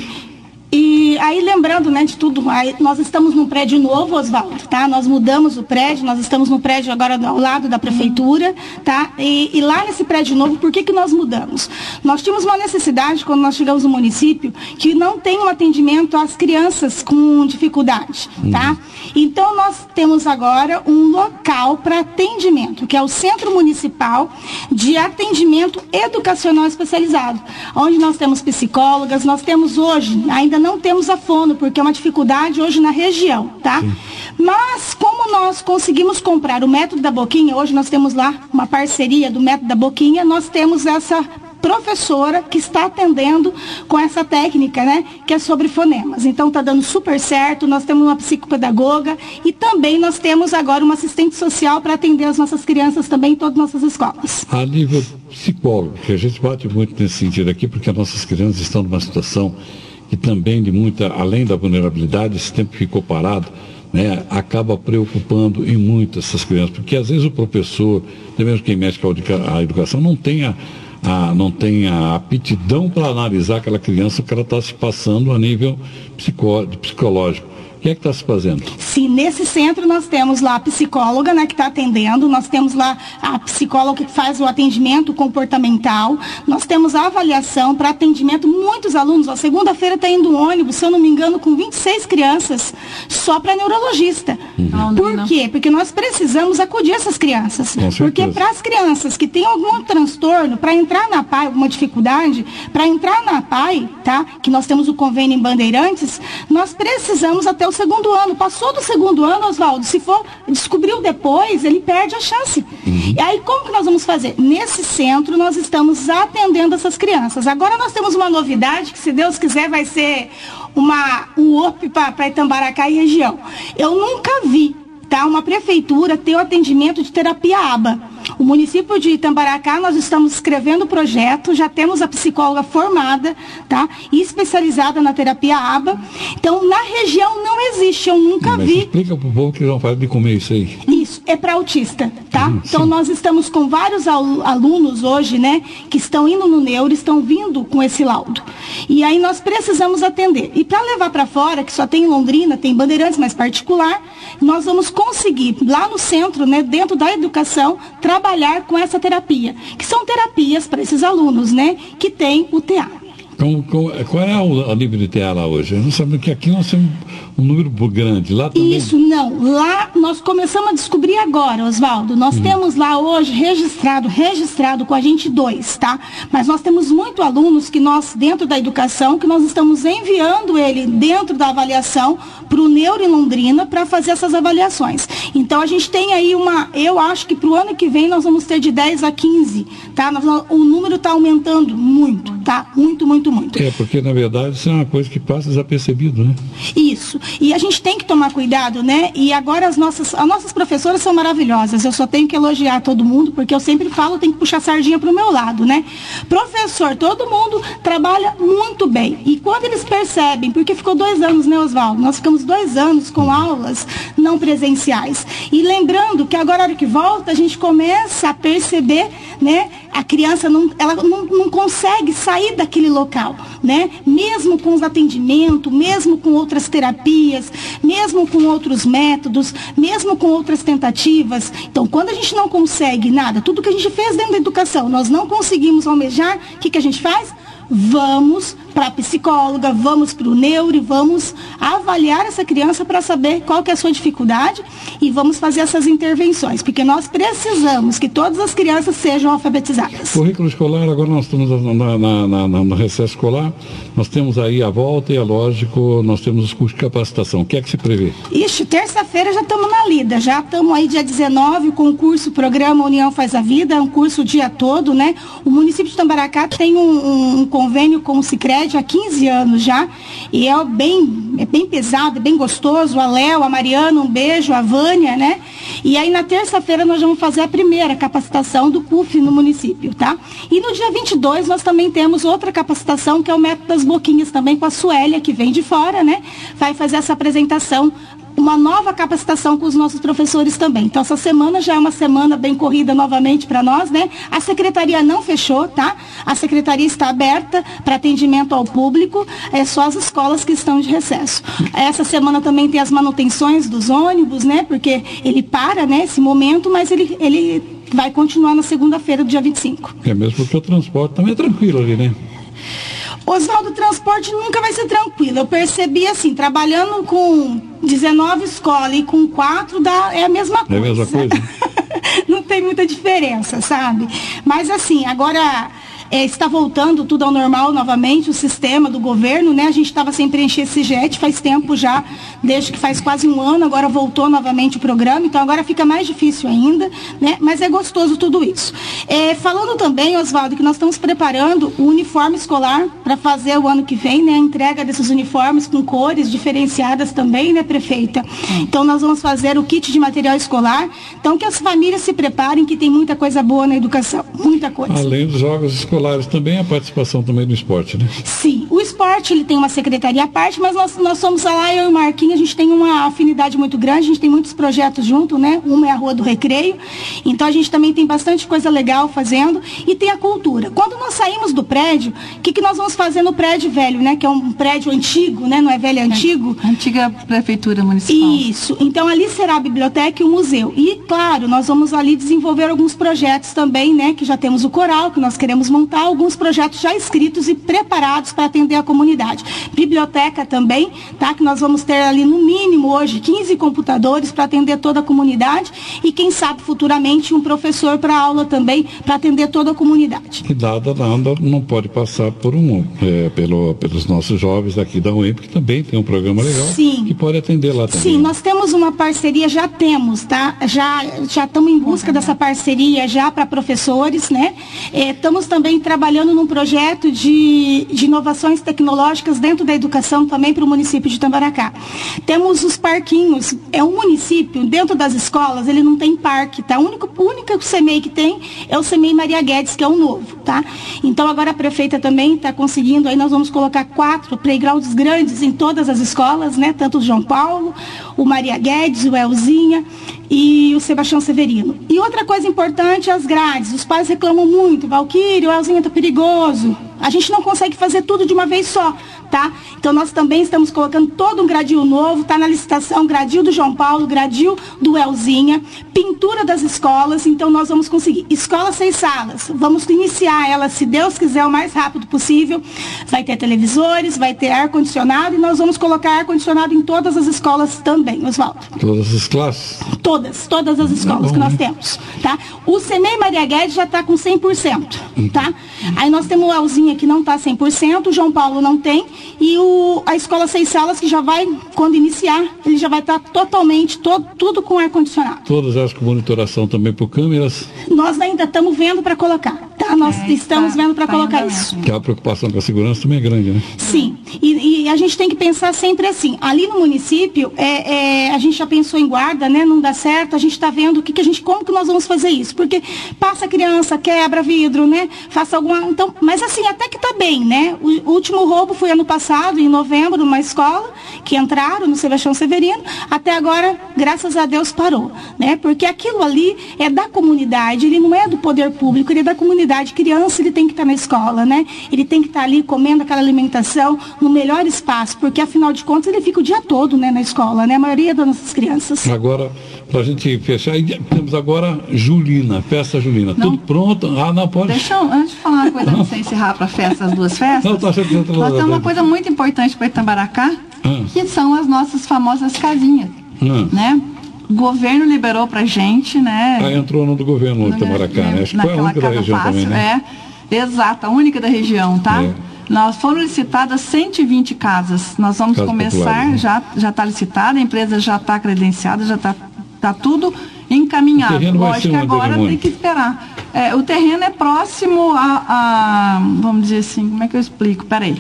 E aí, lembrando, né, de tudo, aí, nós estamos num prédio novo, Oswaldo, tá? Nós mudamos o prédio, nós estamos no prédio agora ao lado da prefeitura, tá? E, e lá nesse prédio novo, por que que nós mudamos? Nós tínhamos uma necessidade, quando nós chegamos no município, que não tem um atendimento às crianças com dificuldade, tá? Uhum. Então, nós temos agora um local para atendimento, que é o Centro Municipal de Atendimento Educacional Especializado, onde nós temos psicólogas, nós temos hoje, ainda não temos a fono, porque é uma dificuldade hoje na região, tá? Sim. Mas, como nós conseguimos comprar o método da Boquinha, hoje nós temos lá uma parceria do método da Boquinha, nós temos essa professora que está atendendo com essa técnica, né, que é sobre fonemas. Então, está dando super certo, nós temos uma psicopedagoga e também nós temos agora uma assistente social para atender as nossas crianças também em todas as nossas escolas. A nível psicólogo, que a gente bate muito nesse sentido aqui, porque as nossas crianças estão numa situação que também de muita, além da vulnerabilidade, esse tempo ficou parado, né, acaba preocupando em muito essas crianças, porque às vezes o professor, até mesmo quem mexe com a educação, não tem a, a, não tem a aptidão para analisar aquela criança que ela está se passando a nível psicó, psicológico. O que é que está se fazendo? Sim, nesse centro nós temos lá a psicóloga, né, que está atendendo, nós temos lá a psicóloga que faz o atendimento comportamental, nós temos a avaliação para atendimento, muitos alunos, ó, segunda-feira está indo um ônibus, se eu não me engano, com vinte e seis crianças, só para neurologista. Uhum. Por quê? Porque nós precisamos acudir essas crianças. Porque para as crianças que têm algum transtorno, para entrar na P A I, alguma dificuldade, para entrar na P A I, tá, que nós temos o convênio em Bandeirantes, nós precisamos até o segundo ano. Passou do segundo ano, Oswaldo, se for descobriu depois, ele perde a chance. Uhum. E aí, como que nós vamos fazer? Nesse centro, nós estamos atendendo essas crianças. Agora nós temos uma novidade, que se Deus quiser vai ser uma, um up para Itambaracá e região. Eu nunca vi, tá, uma prefeitura ter o atendimento de terapia A B A. O município de Itambaracá, nós estamos escrevendo o projeto, já temos a psicóloga formada, tá, e especializada na terapia A B A. Então, na região não existe, eu nunca Mas vi. Explica para o povo que eles vão fazer de comer isso aí. Isso, é para autista, tá? Hum, então, nós estamos com vários alunos hoje, né, que estão indo no neuro, estão vindo com esse laudo. E aí nós precisamos atender. E para levar para fora, que só tem em Londrina, tem Bandeirantes, mas particular, nós vamos conseguir, lá no centro, né, dentro da educação, trabalhar com essa terapia, que são terapias para esses alunos, né, que têm o T A. Com, com, qual é o, o nível de T A lá hoje? Eu não sabia que aqui nós temos um número grande. Lá também... Isso, não. Lá nós começamos a descobrir agora, Oswaldo. Nós hum. temos lá hoje registrado, registrado com a gente dois, tá? Mas nós temos muitos alunos que nós, dentro da educação, que nós estamos enviando ele dentro da avaliação para o Neuro em Londrina para fazer essas avaliações. Então a gente tem aí uma, eu acho que para o ano que vem nós vamos ter de dez a quinze, tá? Nós, o número está aumentando muito, tá? Muito, muito, muito. É, porque na verdade isso é uma coisa que passa desapercebido, né? Isso. E a gente tem que tomar cuidado, né? E agora as nossas, as nossas professoras são maravilhosas. Eu só tenho que elogiar todo mundo, porque eu sempre falo, tem que puxar a sardinha para o meu lado, né? Professor, todo mundo trabalha muito bem. E quando eles percebem, porque ficou dois anos, né, Oswaldo? Nós ficamos dois anos com aulas não presenciais. E lembrando que agora, a hora que volta, a gente começa a perceber, né? A criança não, ela não, não consegue sair daquele local, né? Mesmo com os atendimentos, mesmo com outras terapias, mesmo com outros métodos, mesmo com outras tentativas. Então, quando a gente não consegue nada, tudo que a gente fez dentro da educação, nós não conseguimos almejar, o que, que a gente faz? Vamos para a psicóloga, vamos para o neuro e vamos avaliar essa criança para saber qual que é a sua dificuldade e vamos fazer essas intervenções, porque nós precisamos que todas as crianças sejam alfabetizadas. Currículo escolar, agora nós estamos na, na, na, na, no recesso escolar, nós temos aí a volta e, é lógico, nós temos os cursos de capacitação. O que é que se prevê? Ixi, terça-feira já estamos na lida, já estamos aí dia dezenove com o curso Programa União Faz a Vida, é um curso o dia todo, né? O município de Itambaracá tem um, um, um convênio com o Sicredi há quinze anos já, e é bem, é bem pesado, é bem gostoso. A Léo, a Mariana, um beijo, a Vânia, né? E aí na terça-feira nós vamos fazer a primeira capacitação do C U F no município, tá? E no dia vinte e dois nós também temos outra capacitação, que é o método das boquinhas, também com a Suélia, que vem de fora, né? Vai fazer essa apresentação, uma nova capacitação com os nossos professores também. Então, essa semana já é uma semana bem corrida novamente para nós, né? A secretaria não fechou, tá? A secretaria está aberta para atendimento ao público, é só as escolas que estão de recesso. Essa semana também tem as manutenções dos ônibus, né? Porque ele para, né, esse momento, mas ele, ele vai continuar na segunda-feira do dia vinte e cinco. É mesmo porque o transporte também é tranquilo ali, né? Oswaldo, o transporte nunca vai ser tranquilo. Eu percebi assim, trabalhando com dezenove escolas e com quatro dá, é a mesma coisa. É a mesma coisa? Não tem muita diferença, sabe? Mas assim, agora é, está voltando tudo ao normal novamente, o sistema do governo, né? A gente estava sem preencher esse jet faz tempo já, desde que faz quase um ano, agora voltou novamente o programa, então agora fica mais difícil ainda, né? Mas é gostoso tudo isso. É, falando também, Oswaldo, que nós estamos preparando o uniforme escolar para fazer o ano que vem, né? A entrega desses uniformes com cores diferenciadas também, né, prefeita? Então nós vamos fazer o kit de material escolar, então que as famílias se preparem, que tem muita coisa boa na educação, muita coisa. Além dos jogos escolares. escolares também, a participação também do esporte, né? Sim, o esporte ele tem uma secretaria à parte, mas nós, nós somos lá, eu e o Marquinhos, a gente tem uma afinidade muito grande, a gente tem muitos projetos junto, né? Uma é a Rua do Recreio, então a gente também tem bastante coisa legal fazendo, e tem a cultura. Quando nós saímos do prédio, o que, que nós vamos fazer no prédio velho, né? Que é um prédio antigo, né? Não é velho, é antigo. É, antiga prefeitura municipal. Isso, então ali será a biblioteca e o museu. E, claro, nós vamos ali desenvolver alguns projetos também, né? Que já temos o coral, que nós queremos montar, alguns projetos já escritos e preparados para atender a comunidade. Biblioteca também, tá? Que nós vamos ter ali no mínimo hoje quinze computadores para atender toda a comunidade e quem sabe futuramente um professor para aula também para atender toda a comunidade. E dada nada não pode passar por um é, pelo, pelos nossos jovens aqui da U E M, que também tem um programa legal. Sim. Que pode atender lá também. Sim, nós temos uma parceria, já temos, tá? Já já estamos em busca dessa parceria já para professores, né? É, estamos também trabalhando num projeto de, de inovações tecnológicas dentro da educação também para o município de Tambaracá. Temos os parquinhos, é um município, dentro das escolas, ele não tem parque, tá? O único, o único C M E I que tem é o C M E I Maria Guedes, que é o novo, tá? Então agora a prefeita também está conseguindo, aí nós vamos colocar quatro playgrounds grandes em todas as escolas, né? Tanto o João Paulo, o Maria Guedes, o Elzinha e o Sebastião Severino. E outra coisa importante, as grades. Os pais reclamam muito, Valquírio, o Elzinha está perigoso. A gente não consegue fazer tudo de uma vez só, tá? Então nós também estamos colocando todo um gradil novo, está na licitação, gradil do João Paulo, gradil do Elzinha, pintura das escolas, então nós vamos conseguir. Escola seis salas, vamos iniciar ela, se Deus quiser, o mais rápido possível. Vai ter televisores, vai ter ar-condicionado e nós vamos colocar ar-condicionado em todas as escolas também, Oswaldo. Todas as classes? Todas, todas as escolas que nós temos, tá? O C M E I Maria Guedes já está com cem por cento, tá? Aí nós temos o Elzinha que não está cem por cento, o João Paulo não tem, e o, a Escola Seis Salas que já vai, quando iniciar, ele já vai estar tá totalmente, todo, tudo com ar-condicionado. Todas elas com monitoração também por câmeras? Nós ainda estamos vendo para colocar, tá? Nós é, estamos tá, vendo para tá colocar isso. Que a preocupação com a segurança também é grande, né? Sim, e, e a gente tem que pensar sempre assim, ali no município, é, é, a gente já pensou em guarda, né? Não dá certo, a gente está vendo o que, que a gente, como que nós vamos fazer isso, porque passa criança, quebra vidro, né? Faça alguma, então, mas assim, até que está bem, né? O, o último roubo foi ano passado, em novembro, numa escola, que entraram no Sebastião Severino, até agora, graças a Deus, parou, né? Porque aquilo ali é da comunidade, ele não é do poder público, ele é da comunidade. Criança, ele tem que estar na escola, né? Ele tem que estar ali comendo aquela alimentação no melhor espaço, porque afinal de contas ele fica o dia todo, né, na escola, né? A maioria das nossas crianças. Agora, para a gente fechar, temos agora Julina, festa Julina. Não. Tudo pronto? Ah, não, pode. Deixa eu, antes de falar uma coisa, antes de encerrar para a festa, as duas festas, não, tá achando que nós temos uma coisa muito importante para Itambaracá, ah. que são as nossas famosas casinhas, ah. né? O governo liberou pra gente, né? Ah, entrou no do governo no Itambaracá, né? Acho que foi a única da região fácil, também, né? É, exato, a única da região, tá? É. Nós foram licitadas cento e vinte casas. Nós vamos Casas começar, populares, né? já já está licitada, a empresa já está credenciada, já está tá tudo encaminhado. Lógico que agora tem que esperar. É, o terreno é próximo a, a, vamos dizer assim, como é que eu explico? Peraí.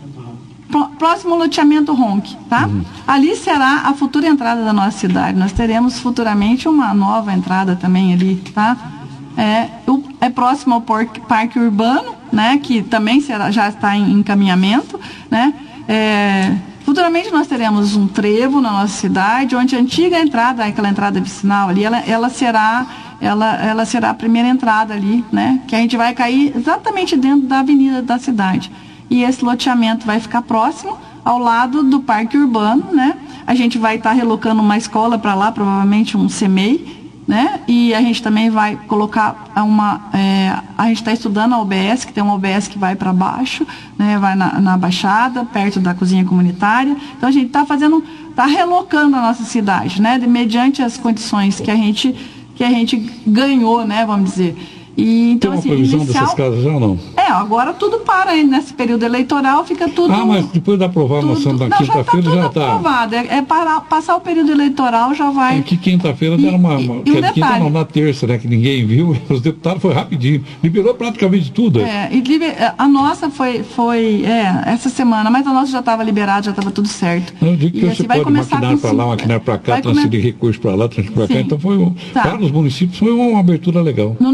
Próximo ao loteamento Ronque, tá? Uhum. Ali será a futura entrada da nossa cidade. Nós teremos futuramente uma nova entrada também ali, tá? É, é próximo ao Parque Urbano, né? Que também será, já está em encaminhamento, né? É, futuramente nós teremos um trevo na nossa cidade, onde a antiga entrada, aquela entrada vicinal ali, ela, ela será... Ela, ela será a primeira entrada ali, né? Que a gente vai cair exatamente dentro da avenida da cidade. E esse loteamento vai ficar próximo, ao lado do Parque Urbano, né? A gente vai estar tá relocando uma escola para lá, provavelmente um C M E I, né? E a gente também vai colocar uma... É, a gente está estudando a O B S, que tem uma O B S que vai para baixo, né? Vai na, na Baixada, perto da cozinha comunitária. Então a gente está fazendo... Está relocando a nossa cidade, né? De, mediante as condições que a gente... que a gente ganhou, né, vamos dizer. E, então, tem uma assim, previsão inicial, dessas casas já ou não? É, agora tudo para aí, nesse período eleitoral, fica tudo... Ah, mas depois da aprovação da quinta-feira já está... aprovado, é, é para passar o período eleitoral já vai... É que quinta-feira deram uma... uma e, e um que quinta não, na terça, né, que ninguém viu, os deputados foi rapidinho, liberou praticamente tudo. É, e liber, a nossa foi, foi é, essa semana, mas a nossa já estava liberada, já estava tudo certo. Eu digo que e, você assim, pode maquinar para lá, maquinar para cá, transferir come... recursos para lá, transferir para cá, então foi um, para os municípios foi uma abertura legal. No nosso caso,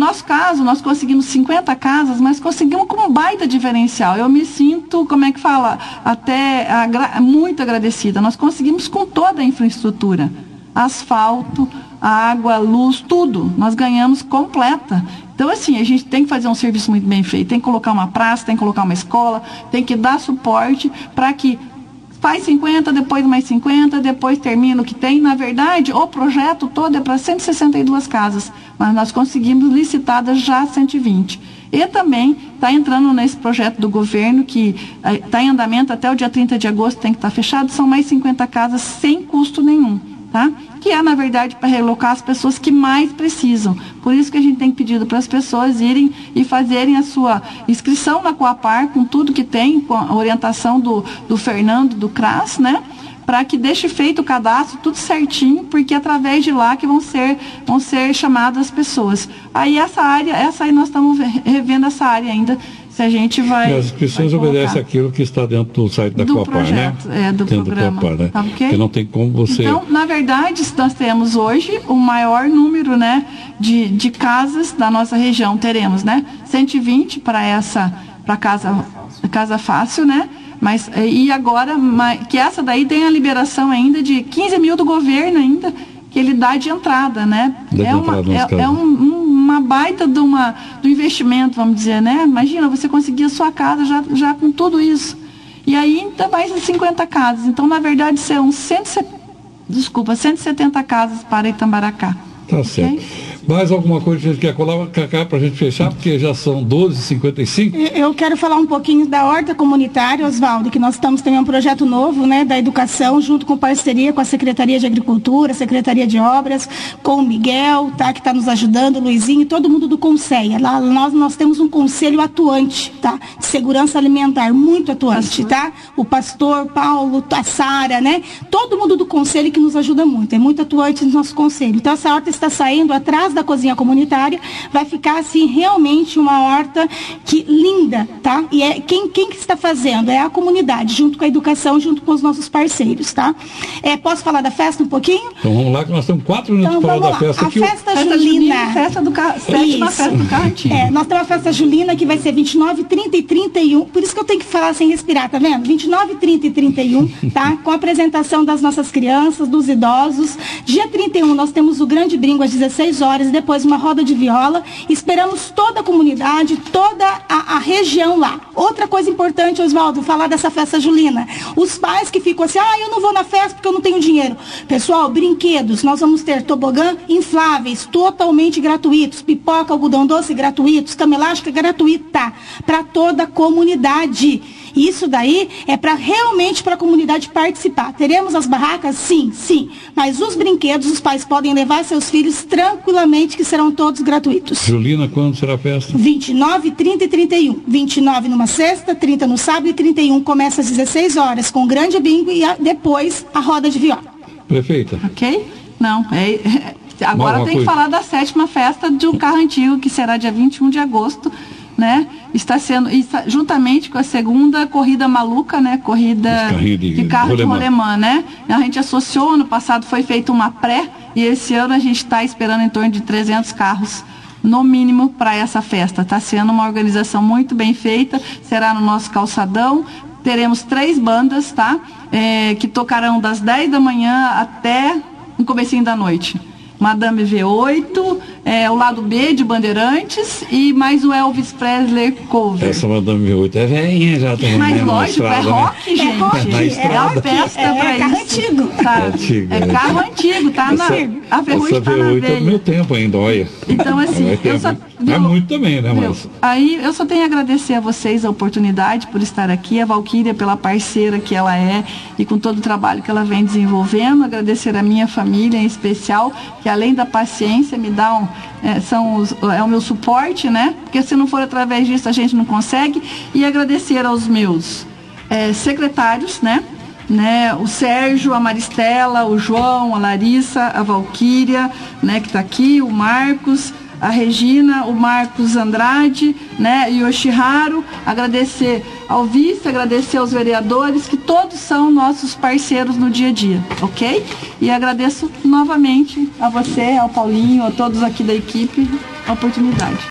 caso, nós conseguimos cinquenta casas, mas conseguimos com um baita diferencial. Eu me sinto, como é que fala, até agra- muito agradecida. Nós conseguimos com toda a infraestrutura, asfalto, água, luz, tudo. Nós ganhamos completa. Então, assim, a gente tem que fazer um serviço muito bem feito. Tem que colocar uma praça, tem que colocar uma escola, tem que dar suporte para que faz cinquenta, depois mais cinquenta, depois termina o que tem. Na verdade, o projeto todo é para cento e sessenta e duas casas, mas nós conseguimos licitadas já cento e vinte. E também está entrando nesse projeto do governo, que está em andamento até o dia trinta de agosto, tem que estar fechado, são mais cinquenta casas sem custo nenhum, tá? Que é, na verdade, para relocar as pessoas que mais precisam. Por isso que a gente tem pedido para as pessoas irem e fazerem a sua inscrição na Coapar, com tudo que tem, com a orientação do, do Fernando, do C R A S, né? Para que deixe feito o cadastro, tudo certinho, porque é através de lá que vão ser, vão ser chamadas as pessoas. Aí essa área, essa aí nós estamos revendo essa área ainda, se a gente vai... E as inscrições obedecem àquilo que está dentro do site da do Coapar, projeto, né? É, do dentro programa. Do Coapar, né? Tá, okay? Porque não tem como você... Então, na verdade, nós temos hoje o maior número, né, de, de casas da nossa região. Teremos, né, cento e vinte para essa, para casa, casa fácil, né? Mas, e agora, que essa daí tem a liberação ainda de quinze mil do governo ainda, que ele dá de entrada, né? Dá é de uma, entrada é, é um, um, uma baita de uma, do investimento, vamos dizer, né? Imagina, você conseguir a sua casa já, já com tudo isso. E aí, ainda mais de cinquenta casas. Então, na verdade, serão cento e setenta, desculpa, cento e setenta casas para Itambaracá. Tá okay? certo. Mais alguma coisa que a gente quer colocar para a gente fechar, porque já são doze e cinquenta e cinco? Eu quero falar um pouquinho da horta comunitária, Oswaldo, que nós estamos também um projeto novo, né, da educação, junto com parceria com a Secretaria de Agricultura, Secretaria de Obras, com o Miguel, tá, que está nos ajudando, o Luizinho, todo mundo do Conselho. Lá nós, nós temos um conselho atuante, tá, de segurança alimentar, muito atuante, tá? O pastor Paulo, a Sara, né? Todo mundo do conselho que nos ajuda muito, é muito atuante no nosso conselho. Então essa horta está saindo atrás da cozinha comunitária, vai ficar assim realmente uma horta que linda, tá? E é quem quem que está fazendo é a comunidade, junto com a educação, junto com os nossos parceiros, tá? É, posso falar da festa um pouquinho? Então vamos lá que nós temos quatro minutos então, para falar lá. da festa. A aqui festa o... julina, festa do ca... sétima isso. festa do carro antigo. É, nós temos a festa julina que vai ser vinte e nove, trinta e trinta e um, por isso que eu tenho que falar sem respirar, tá vendo? vinte e nove, trinta e trinta e um, tá? Com a apresentação das nossas crianças, dos idosos. Dia trinta e um nós temos o grande brinco às dezesseis horas, depois uma roda de viola. Esperamos toda a comunidade, toda a, a região lá. Outra coisa importante, Oswaldo, falar dessa festa julina. Os pais que ficam assim, ah, eu não vou na festa porque eu não tenho dinheiro. Pessoal, brinquedos, nós vamos ter tobogã infláveis, totalmente gratuitos, pipoca, algodão doce gratuitos, cama elástica gratuita, para toda a comunidade. Isso daí é para realmente para a comunidade participar. Teremos as barracas? Sim, sim. Mas os brinquedos, os pais podem levar seus filhos tranquilamente, que serão todos gratuitos. Julina, quando será a festa? vinte e nove, trinta e trinta e um. vinte e nove numa sexta, trinta no sábado e trinta e um começa às dezesseis horas com o grande bingo e a, depois a roda de viola. Prefeita. Ok? Não, é, é, agora tem coisa. que falar da sétima festa do carro antigo, que será dia vinte e um de agosto. Né? Está sendo, está, juntamente com a segunda corrida maluca, né? Corrida de, de carro de rolemã, né? A gente associou, ano passado foi feita uma pré, e esse ano a gente está esperando em torno de trezentos carros, no mínimo, para essa festa. Está sendo uma organização muito bem feita, será no nosso calçadão. Teremos três bandas, tá? É, que tocarão das dez da manhã até o comecinho da noite. Madame V oito, é, o lado B de Bandeirantes e mais o Elvis Presley cover. Essa Madame V oito é velhinha já também. Mas né, lógico, é rock, gente. É, rock, é uma festa é, pra é carro isso. Antigo. Tá? É antigo. É carro antigo, tá? Essa, na, a ferrugem essa tá na V oito é do meu veia. tempo ainda, olha. Então, assim, é eu só... É muito também, né, Viu? mas... Aí eu só tenho a agradecer a vocês a oportunidade por estar aqui, a Valquíria pela parceira que ela é e com todo o trabalho que ela vem desenvolvendo, agradecer a minha família em especial, que além da paciência me dá um, é, são os, é o meu suporte, né? Porque se não for através disso a gente não consegue, e agradecer aos meus é, secretários, né? Né, o Sérgio, a Maristela, o João, a Larissa, a Valquíria, né, que está aqui, o Marcos, a Regina, o Marcos Andrade, né, e o Yoshiharu, agradecer ao vice, agradecer aos vereadores, que todos são nossos parceiros no dia a dia, ok? E agradeço novamente a você, ao Paulinho, a todos aqui da equipe, a oportunidade.